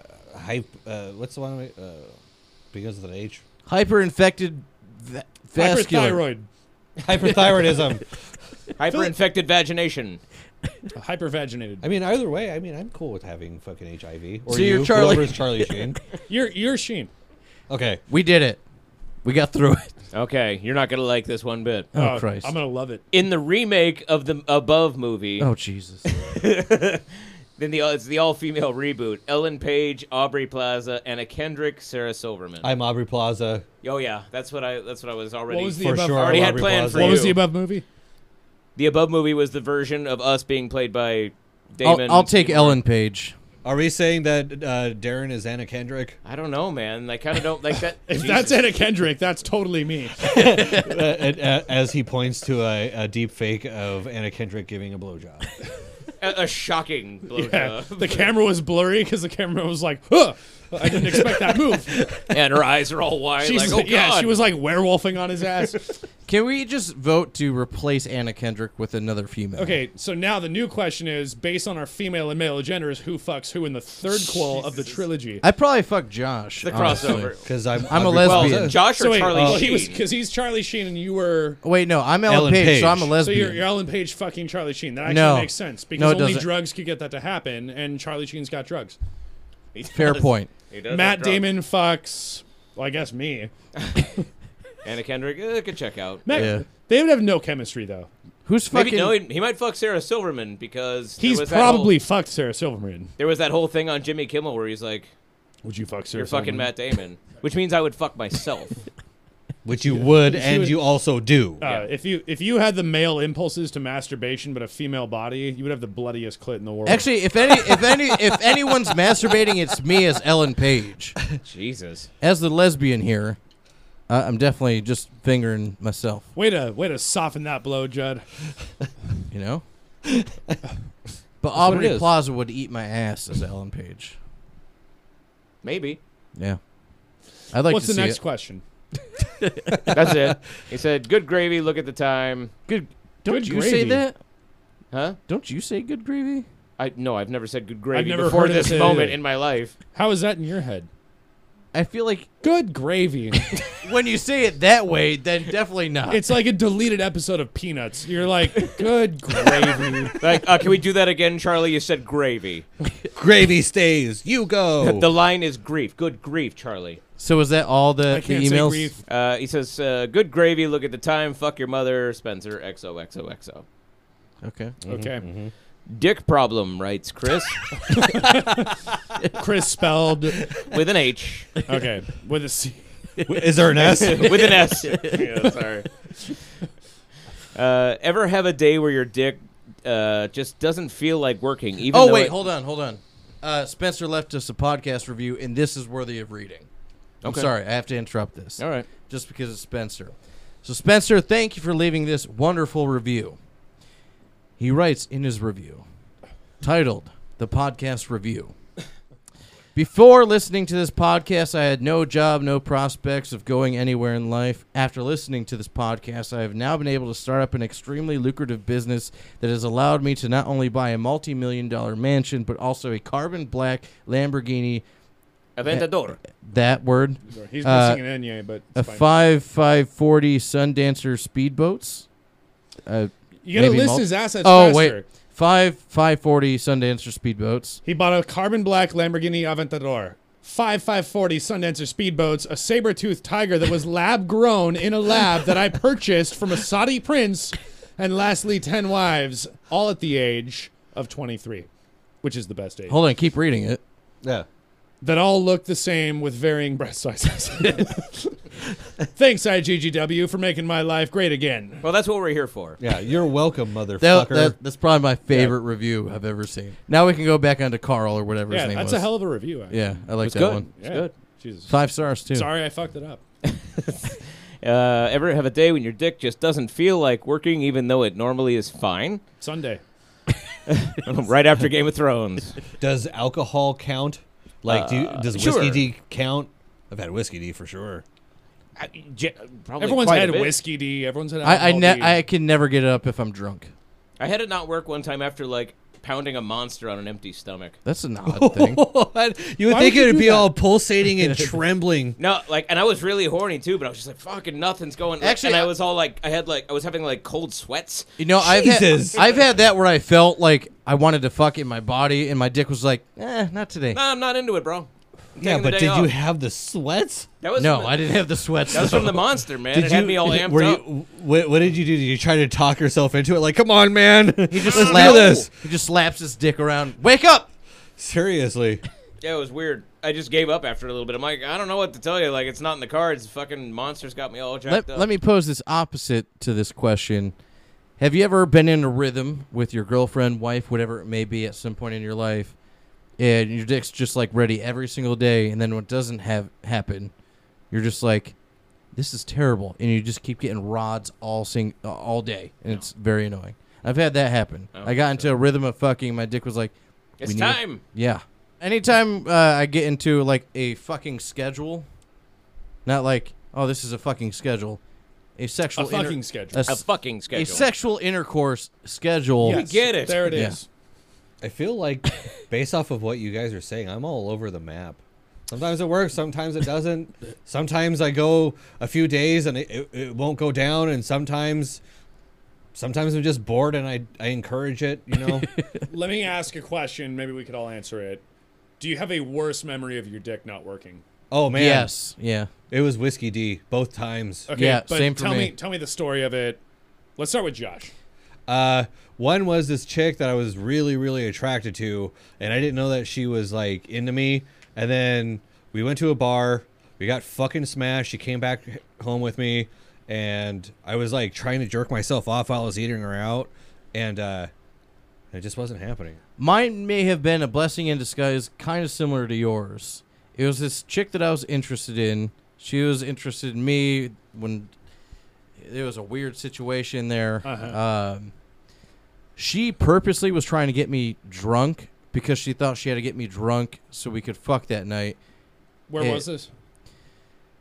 what's the one? Because of the H. Hyper-infected vascular. Hyperthyroid. Hyperthyroidism. Hyper-infected vagination. Hypervaginated. I mean, either way, I'm cool with having fucking HIV. Or So you're you, Charlie. whoever's Charlie Sheen. You're Sheen. Okay. We did it. We got through it. Okay, you're not going to like this one bit. Oh, Christ. I'm gonna love it. In the remake of the Above movie, Oh, Jesus. then it's the all-female reboot. Ellen Page, Aubrey Plaza, Anna Kendrick, Sarah Silverman. I'm Aubrey Plaza. Oh yeah, that's what I was already. What was the For above? sure. already had Aubrey planned Plaza. for What you. was the above movie? The Above movie was the version of us being played by Damon. I'll take Seymour. Ellen Page. Are we saying that Darren is Anna Kendrick? I don't know, man. I kind of don't like that. If Jesus. that's Anna Kendrick, that's totally me. As he points to a deep fake of Anna Kendrick giving a blowjob. a shocking blowjob. Yeah. The camera was blurry because the camera was like, huh! I didn't expect that move. And her eyes are all wide. She's like, oh yeah, god. she was like werewolfing on his ass. Can we just vote to replace Anna Kendrick with another female? Okay, so now the new question is, based on our female and male genders, who fucks who in the third qual of the trilogy? I'd probably fuck Josh. the honestly. crossover. Because I'm I'm a Aubrey lesbian. Plaza. Josh or So wait, Charlie well, Sheen? because he's Charlie Sheen and you were. Wait, no, I'm Ellen, Ellen Page, so Page. I'm a So lesbian. you're Ellen Page fucking Charlie Sheen. That actually No. makes sense No, because it only doesn't. drugs could get that to happen, and Charlie Sheen's got drugs. He Fair does. point. He does Matt have drugs. Damon fucks. Well, I guess me. Anna Kendrick, could check out. Matt, Yeah. They would have no chemistry though. Who's Maybe fucking? no, he might fuck Sarah Silverman because He's there was probably fucked Sarah Silverman. there was that whole thing on Jimmy Kimmel where he's like, Would you fuck Sarah? "You're fucking Silverman? Matt Damon," which means I would fuck myself. Which you would, She and would- you also do. If you had the male impulses to masturbation but a female body, you would have the bloodiest clit in the world. Actually, if anyone's masturbating, it's me as Ellen Page. Jesus. As the lesbian here, I'm definitely just fingering myself. way to soften that blow, Judd. You know. But what Aubrey it is. Plaza would eat my ass as Ellen Page. Maybe. Yeah. I'd like What's to the see next it. question? That's it. He said, "Good gravy. Look at the time." Good. Don't Good you say gravy. that? Huh? Don't you say good gravy? No, I've never said good gravy never before heard it this said moment either. in my life. How is that in your head? I feel like Good gravy. when you say it that way, then definitely not. It's like a deleted episode of Peanuts. You're like, good gravy. Like, can we do that again, Charlie? You said gravy. Gravy stays. You go. The line is grief. Good grief, Charlie. So is that all the I can't emails? say grief. He says, good gravy, look at the time, fuck your mother, Spencer, XOXOXO. Okay. Okay. Dick problem, writes Chris, Chris spelled. with an H. Okay. With a C. Is there an S? With an S. Yeah, sorry. Ever have a day where your dick just doesn't feel like working? Even Oh though wait, hold on. Spencer left us a podcast review, and this is worthy of reading. I'm Okay. sorry, I have to interrupt this. All right. Just because it's Spencer. So Spencer, thank you for leaving this wonderful review. He writes in his review, titled The Podcast Review. Before listening to this podcast, I had no job, no prospects of going anywhere in life. After listening to this podcast, I have now been able to start up an extremely lucrative business that has allowed me to not only buy a multi-million-dollar mansion, but also a carbon black Lamborghini, Aventador. that word, He's missing an Enye, but a it's fine. 540 Sundancer speedboats. You gotta maybe list mul- his assets Oh, faster. wait. 540 Sundancer speedboats. He bought a carbon black Lamborghini Aventador, 540 Sundancer speedboats, a saber-toothed tiger that was lab-grown in a lab that I purchased from a Saudi prince, and lastly, 10 wives, all at the age of 23, which is the best age. Hold on, keep reading it. Yeah. That all look the same with varying breast sizes. Thanks, IGGW, for making my life great again. Well, that's what we're here for. Yeah, you're welcome, motherfucker. That's probably my favorite review I've ever seen. Now we can go back onto Carl or whatever his Yeah, name that's was. a hell of a review. Actually. Yeah, I like It's that good. one. It's Yeah. good. Jesus. 5 stars, too. Sorry, I fucked it up. Ever have a day when your dick just doesn't feel like working even though it normally is fine? Sunday. Right after Game of Thrones. Does alcohol count? Like, does sure. Whiskey D count? I've had Whiskey D for sure. Probably Everyone's quite a had bit. whiskey D. Everyone's had I alcohol D. I can never get it up if I'm drunk. I had it not work one time after, like, pounding a monster on an empty stomach. That's an odd thing. What? You would Why think would it you would do be that? all pulsating and trembling. No, like, and I was really horny, too, but I was just like, fucking nothing's going... Actually, and I was all like, I was having, like, cold sweats. You know, Jesus. I've had that where I felt like I wanted to fuck in my body, and my dick was like, not today. Nah, I'm not into it, bro. Yeah, Taking the but day did you off. have the sweats? That was No, from the- I didn't have the sweats. That was though. from the monster, man. It had me all amped were up. What did you do? Did you try to talk yourself into it? Like, come on, man. He just Let's do slaps this. He just slaps his dick around. Wake up! Seriously. Yeah, it was weird. I just gave up after a little bit. I'm like, I don't know what to tell you. Like, it's not in the cards. Fucking monsters got me all jacked up. Let me pose this opposite to this question. Have you ever been in a rhythm with your girlfriend, wife, whatever it may be at some point in your life, and your dick's just like ready every single day, and then when it doesn't happen, you're just like, this is terrible, and you just keep getting rods all day, and it's very annoying. I've had that happen. I got into a rhythm of fucking. My dick was like, It's we need- time. Yeah. Anytime I get into like a fucking schedule, not like, oh, this is a fucking schedule, a sexual A fucking schedule. A fucking schedule. a sexual intercourse schedule. Yes, get it. There it Yeah. is. I feel like, based off of what you guys are saying, I'm all over the map. Sometimes it works, sometimes it doesn't. Sometimes I go a few days and it won't go down, and sometimes I'm just bored and I encourage it, you know? Let me ask a question. Maybe we could all answer it. Do you have a worse memory of your dick not working? Oh, man. Yes. Yeah. It was Whiskey D, both times. Okay, Yeah, but same for tell me. Tell me the story of it. Let's start with Josh. One was this chick that I was really, really attracted to, and I didn't know that she was like into me. And then we went to a bar, we got fucking smashed. She came back home with me, and I was like trying to jerk myself off while I was eating her out, and it just wasn't happening. Mine may have been a blessing in disguise, kind of similar to yours. It was this chick that I was interested in. She was interested in me when there was a weird situation there. She purposely was trying to get me drunk because she thought she had to get me drunk so we could fuck that night. Where was this?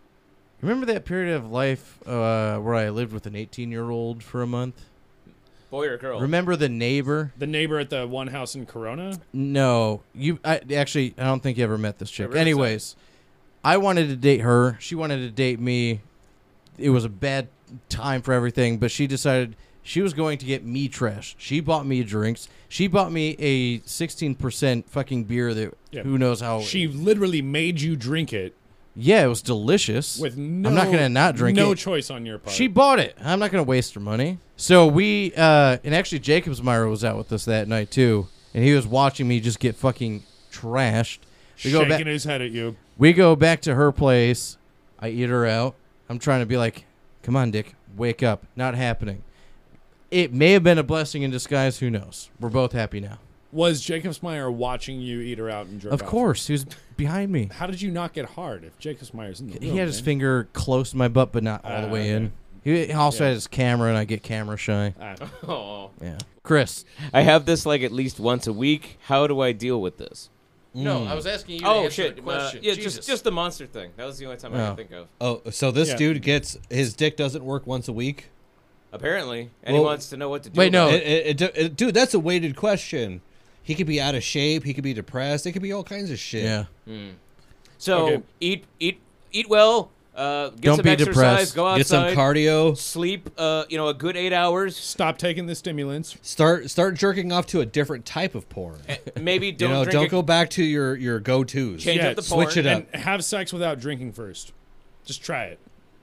Remember that period of life where I lived with an 18-year-old for a month? Boy or girl? Remember the neighbor? The neighbor at the one house in Corona? No, I don't think you ever met this chick. Riverside. Anyways, I wanted to date her. She wanted to date me. It was a bad time for everything, but she decided she was going to get me trash. She bought me drinks. She bought me a 16% fucking beer that who knows how. She literally made you drink it. Yeah, it was delicious. With no, I'm not going to not drink it. No choice on your part. She bought it. I'm not going to waste her money. So we, and actually Jacobsmeyer was out with us that night too, and he was watching me just get fucking trashed. Shaking his head at you. We go back to her place. I eat her out. I'm trying to be like, come on, Dick, wake up. Not happening. It may have been a blessing in disguise. Who knows? We're both happy now. Was Jacobsmeyer watching you eat her out and jerk Of off? course. He was behind me. How did you not get hard if Jacobsmeyer's in the room? He had his finger close to my butt, but not all the way in. He also had his camera, and I get camera shy. Oh. Yeah. Chris. I have this like at least once a week. How do I deal with this? No, I was asking you to Oh answer shit! the question. Yeah, Jesus. just the monster thing. That was the only time I could think of. Oh, so this Yeah. dude gets his dick doesn't work once a week? Apparently, and he Well, wants to know what to do. wait, about no. it. Dude, that's a weighted question. He could be out of shape. He could be depressed. It could be all kinds of shit. Yeah. So Okay. eat well. Get Don't some be exercise. depressed. Go outside. Get some cardio. Sleep. A good 8 hours. Stop taking the stimulants. Start jerking off to a different type of porn. Maybe don't You know, drink don't a- go back to your go-tos. Change Yeah, up the porn. switch it up. And have sex without drinking first. Just try it.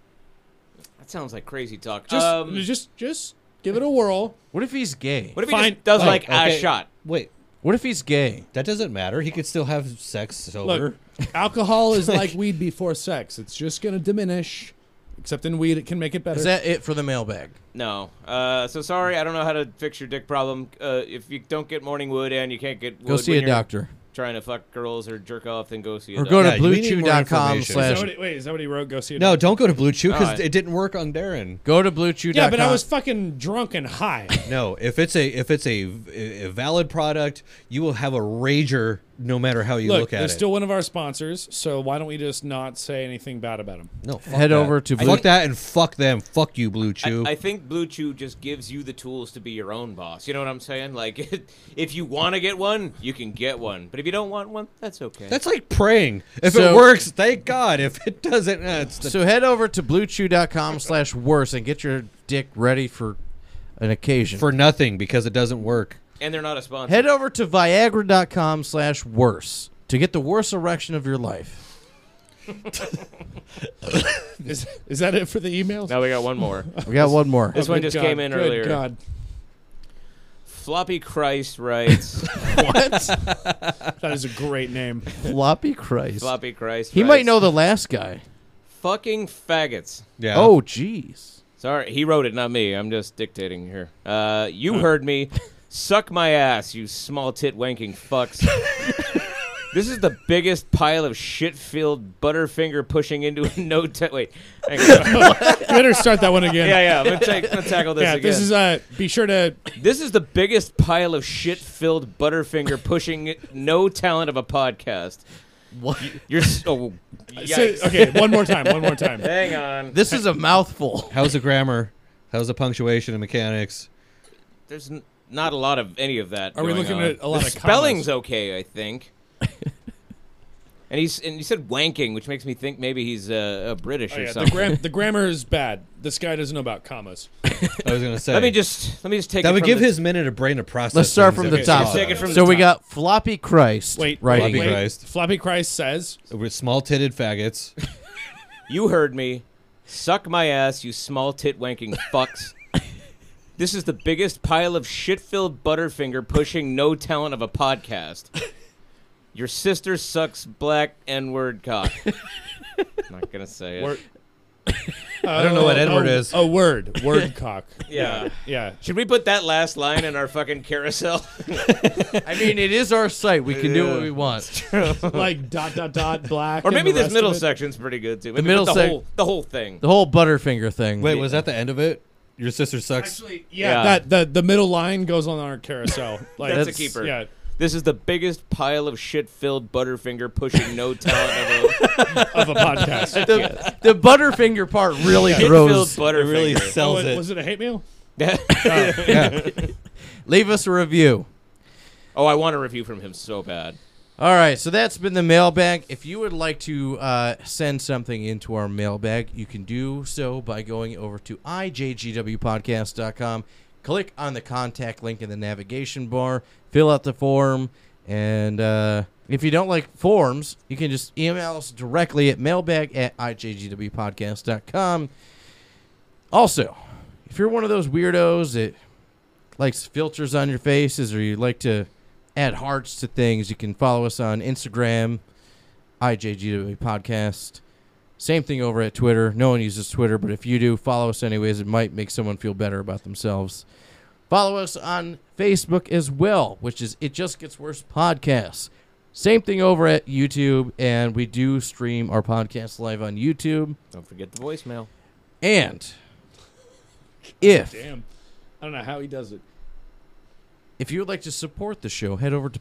That sounds like crazy talk. Just give it a whirl. What if he's gay? What if he Fine. just does Oh, like a okay. shot? Wait, What if he's gay? that doesn't matter. He could still have sex sober. Look, alcohol is like weed before sex. It's just going to diminish. Except in weed, it can make it better. Is that it for the mailbag? No. So sorry, I don't know how to fix your dick problem. If you don't get morning wood and you can't get wood Go see when a you're doctor. trying to fuck girls or jerk off, then go see a Or doctor. go to Yeah, we need more bluechew.com information. Is that slash. what is that what he wrote? Go see it. No, don't go to Blue Chew because Alright. it didn't work on Darren. Go to bluechew.com. Yeah, but I was fucking drunk and high. No, if it's a valid product, you will have a rager no matter how you look at they're it. still one of our sponsors, so why don't we just not say anything bad about them? No, fuck Head that. over to fuck Blue- that and fuck them. Fuck you, Blue Chew. I think Blue Chew just gives you the tools to be your own boss. You know what I'm saying? Like, if you want to get one, you can get one. But if you don't want one, that's okay. That's like praying. If So- it works, thank God. If it doesn't, it's the So head over to bluechew.com slash worse and get your dick ready for an occasion. for nothing because it doesn't work. and they're not a sponsor. Head over to Viagra.com slash worse to get the worst erection of your life. Is that it for the emails? Now we got one more. We got one more. This one Good just God, came in good earlier. God. Floppy Christ writes. That is a great name. Floppy Christ. Floppy Christ. He writes, might know the last guy. Fucking faggots. Yeah. Oh, jeez. Sorry, he wrote it, not me. I'm just dictating here. You heard me. Suck my ass, you small tit wanking fucks. This is the biggest pile of shit-filled butterfinger pushing into a no. Wait, hang on. You better start that one again. yeah. I'm gonna tackle this Yeah, again. this is be sure to This is the biggest pile of shit-filled butterfinger pushing no talent of a podcast. What? You're so. say, Yikes. okay, one more time. Hang on. This is a mouthful. How's the grammar? How's the punctuation and mechanics? There's not a lot of any of that. Are we going looking on. at a lot the of commas? spelling's okay, I think. And he said wanking, which makes me think maybe he's a British Oh, or yeah, something. the grammar is bad. This guy doesn't know about commas. I was gonna say. Let me just take that it would from give the- his minute a brain to process. Let's start things from if the it's top. off. Take it from So the we top. got Floppy Christ. Wait, writing. Floppy Christ. Floppy Christ says, With small-titted faggots. You heard me. Suck my ass, you small tit wanking fucks. This is the biggest pile of shit-filled butterfinger pushing no talent of a podcast. Your sister sucks black N-word cock. I'm not gonna say it. Word. I don't know what N-word is. A word. Word cock. Yeah. Yeah. Should we put that last line in our fucking carousel? I mean, it is our site. We can do what we want. Like ... black. Or maybe and the this rest middle of it. section's pretty good too. Maybe middle put sec- the whole thing. The whole Butterfinger thing. Wait, was that the end of it? Your sister sucks. Actually, Yeah. that the middle line goes on our carousel. Like That's a keeper. Yeah. This is the biggest pile of shit-filled butterfinger pushing no talent Of a podcast. the Butterfinger part really of a shit-filled throws. butterfinger. It really sells Oh, it. was it a hate mail? Leave us a review. Oh, I want a review from him so bad. All right, so that's been the mailbag. If you would like to send something into our mailbag, you can do so by going over to ijgwpodcast.com. Click on the contact link in the navigation bar, fill out the form, and if you don't like forms, you can just email us directly at mailbag@ijgwpodcast.com. Also, if you're one of those weirdos that likes filters on your faces or you like to add hearts to things, you can follow us on Instagram, IJGW Podcast. Same thing over at Twitter. No one uses Twitter, but if you do, follow us anyways. It might make someone feel better about themselves. Follow us on Facebook as well, which is It Just Gets Worse Podcast. Same thing over at YouTube, and we do stream our podcast live on YouTube. Don't forget the voicemail. And if Damn. I don't know how he does it. If you would like to support the show, head over to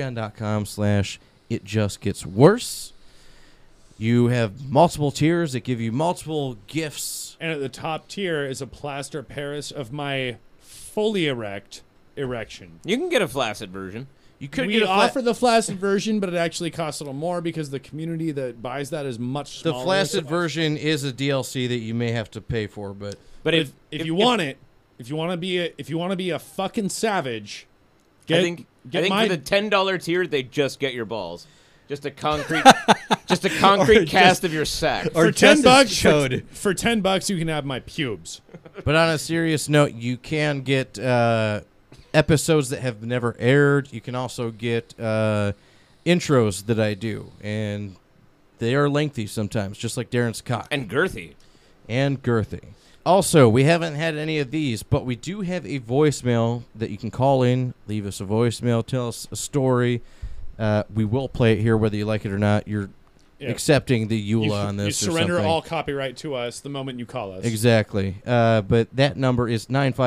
patreon.com/itjustgetsworse. You have multiple tiers that give you multiple gifts. And at the top tier is a plaster Paris of my fully erect erection. You can get a flaccid version. You could We get a offer the flaccid version, but it actually costs a little more because the community that buys that is much the smaller. flaccid version is a DLC that you may have to pay for, but But if you want it, if you want to be a fucking savage, I think for the $10 tier, they just get your balls. Just a concrete, cast of your sack. for just $10 as showed. for $10 you can have my pubes. But on a serious note, you can get episodes that have never aired. You can also get intros that I do, and they are lengthy sometimes, just like Darren's cock. And girthy. And girthy. Also, we haven't had any of these, but we do have a voicemail that you can call in, leave us a voicemail, tell us a story. We will play it here whether you like it or not. You're accepting the EULA on this. You surrender or something. all copyright to us the moment you call us. Exactly. But that number is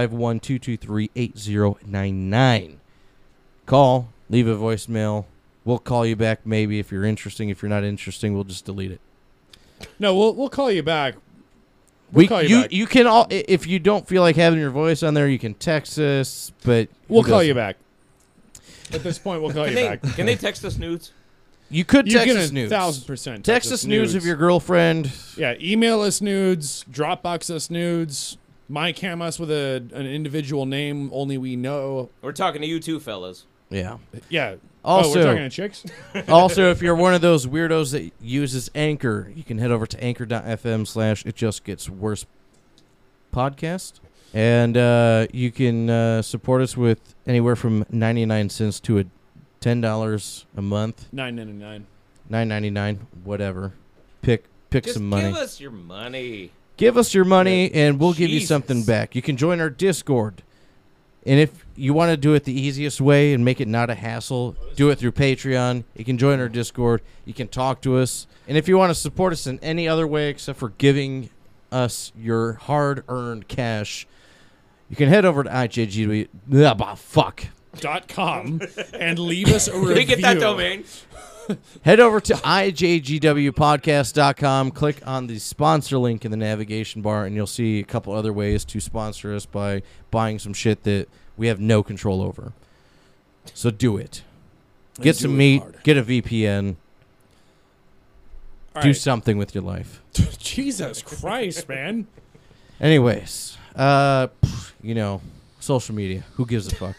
951-223-8099. Call, leave a voicemail. We'll call you back maybe if you're interesting. If you're not interesting, we'll just delete it. No, we'll call you back. We'll call you back. You can all if you don't feel like having your voice on there, you can text us, but We'll call you back. At this point, we'll call you back. Can they text us nudes? You could You text can us nudes. 1,000% Text us nudes of your girlfriend. Yeah, email us nudes, Dropbox us nudes, MyCam us with an individual name only we know. We're talking to you too, fellas. Yeah. Yeah. Also, we're talking to chicks? Also, if you're one of those weirdos that uses Anchor, you can head over to anchor.fm/itjustgetsworse podcast. And you can support us with anywhere from 99 cents to $10 a month. $9.99. $9.99, whatever. Pick Just some money. give us your money. Give us your money, and we'll give you Jesus. something back. You can join our Discord. And if you want to do it the easiest way and make it not a hassle, do it through Patreon. You can join our Discord. You can talk to us. And if you want to support us in any other way except for giving us your hard-earned cash, you can head over to .com and leave us a review. Can we get that domain? Head over to ijgwpodcast.com, click on the sponsor link in the navigation bar, and you'll see a couple other ways to sponsor us by buying some shit that we have no control over. So do it. Get some meat, get a VPN, do something with your life. Jesus Christ, man. Anyways, social media. Who gives a fuck?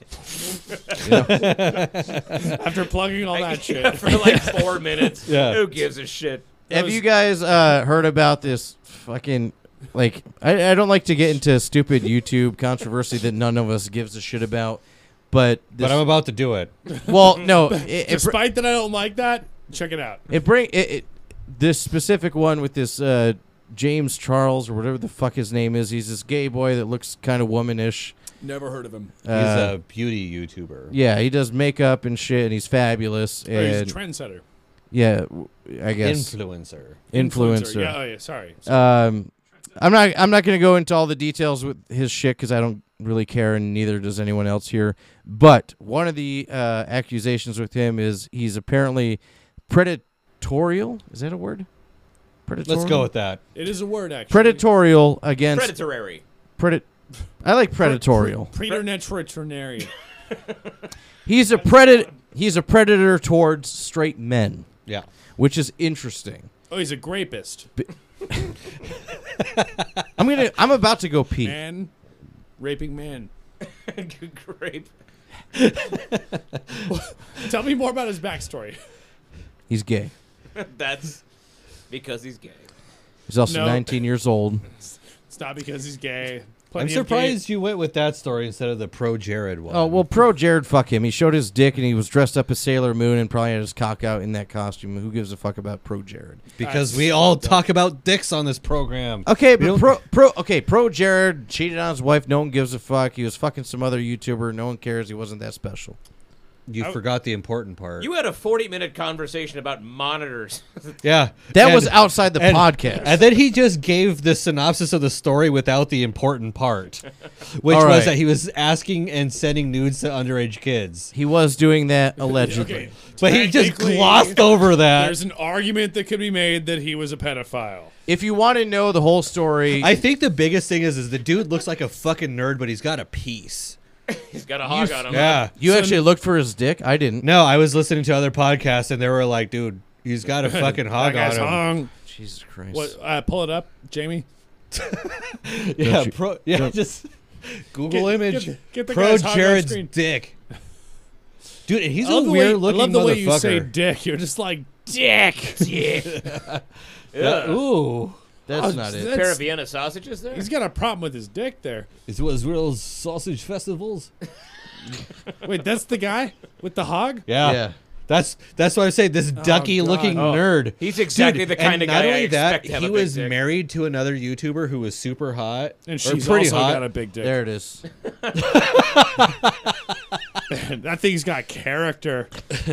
After plugging all that shit. For like 4 minutes. Yeah. Who gives a shit? Have you guys heard about this fucking, like, I don't like to get into stupid YouTube controversy that none of us gives a shit about, but this, But I'm about to do it. well, no, Despite that I don't like that, check it out. this specific one with this James Charles or whatever the fuck his name is. He's this gay boy that looks kind of womanish. Never heard of him. He's a beauty YouTuber. Yeah, he does makeup and shit, and he's fabulous. Oh, he's a And trendsetter. yeah, I guess Influencer. influencer. Yeah, oh yeah, sorry. I'm not going to go into all the details with his shit because I don't really care, and neither does anyone else here. But one of the accusations with him is he's apparently predatorial. Is that a word? Predatorial. Let's go with that. It is a word, actually. Predatorial against Predatory. I like predatorial. Preternaturary. He's a predator towards straight men, Yeah. which is interesting. Oh, he's a grapist. I'm about to go pee. Man, raping man. Grape. Tell me more about his backstory. He's gay. That's because he's gay. He's also No. 19 years old. It's not because he's gay. I'm Plenty of surprised you went with that story instead of the pro Jared one. Oh, well, pro Jared, fuck him. He showed his dick and he was dressed up as Sailor Moon and probably had his cock out in that costume. Who gives a fuck about pro Jared? because we all talk about dicks on this program. Okay, We but don't- pro Jared cheated on his wife. No one gives a fuck. He was fucking some other YouTuber. No one cares. He wasn't that special. You forgot the important part. You had a 40-minute conversation about monitors. Yeah. That was outside the and- podcast. And then he just gave the synopsis of the story without the important part, which All was right. that he was asking and sending nudes to underage kids. He was doing that allegedly. Okay, But he just technically, glossed over that. There's an argument that could be made that he was a pedophile. If you want to know the whole story, I think the biggest thing is the dude looks like a fucking nerd, but he's got a piece. He's got a hog on him. Yeah. you actually looked for his dick. I didn't. No, I was listening to other podcasts, and they were like, dude, he's got a fucking hog That on guy's him. hung. Jesus Christ. What? Pull it up, Jamie. Yeah, don't- just Google image. Get the Pro guy's hog on Jared's screen. dick. Dude, and he's I love a the way- weird looking I love the way you motherfucker. say dick. You're just like dick. Yeah, ooh. That's Oh, not it. that's- Pair of Vienna sausages there. He's got a problem with his dick there. It was real sausage festivals. Wait, that's the guy with the hog? Yeah. Yeah. That's what I say. This ducky looking God. nerd. He's exactly Dude, the kind and of not guy I only that, expect to have he a big was dick. married to another YouTuber who was super hot. And or she's pretty also hot. got a big dick. There it is. That thing's got character.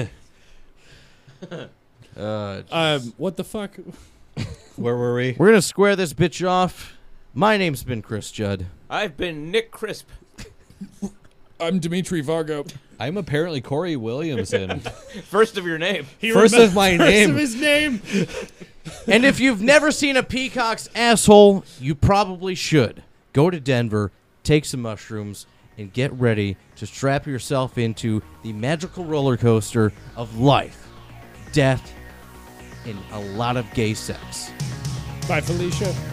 What the fuck? Where were we? We're gonna square this bitch off. My name's been Chris Judd. I've been Nick Crisp. I'm Dimitri Vargo. I'm apparently Corey Williamson. First of your name. First of my name. First of his name. And if you've never seen a peacock's asshole, you probably should. Go to Denver, take some mushrooms, and get ready to strap yourself into the magical roller coaster of life, death, and a lot of gay sex. Bye, Felicia.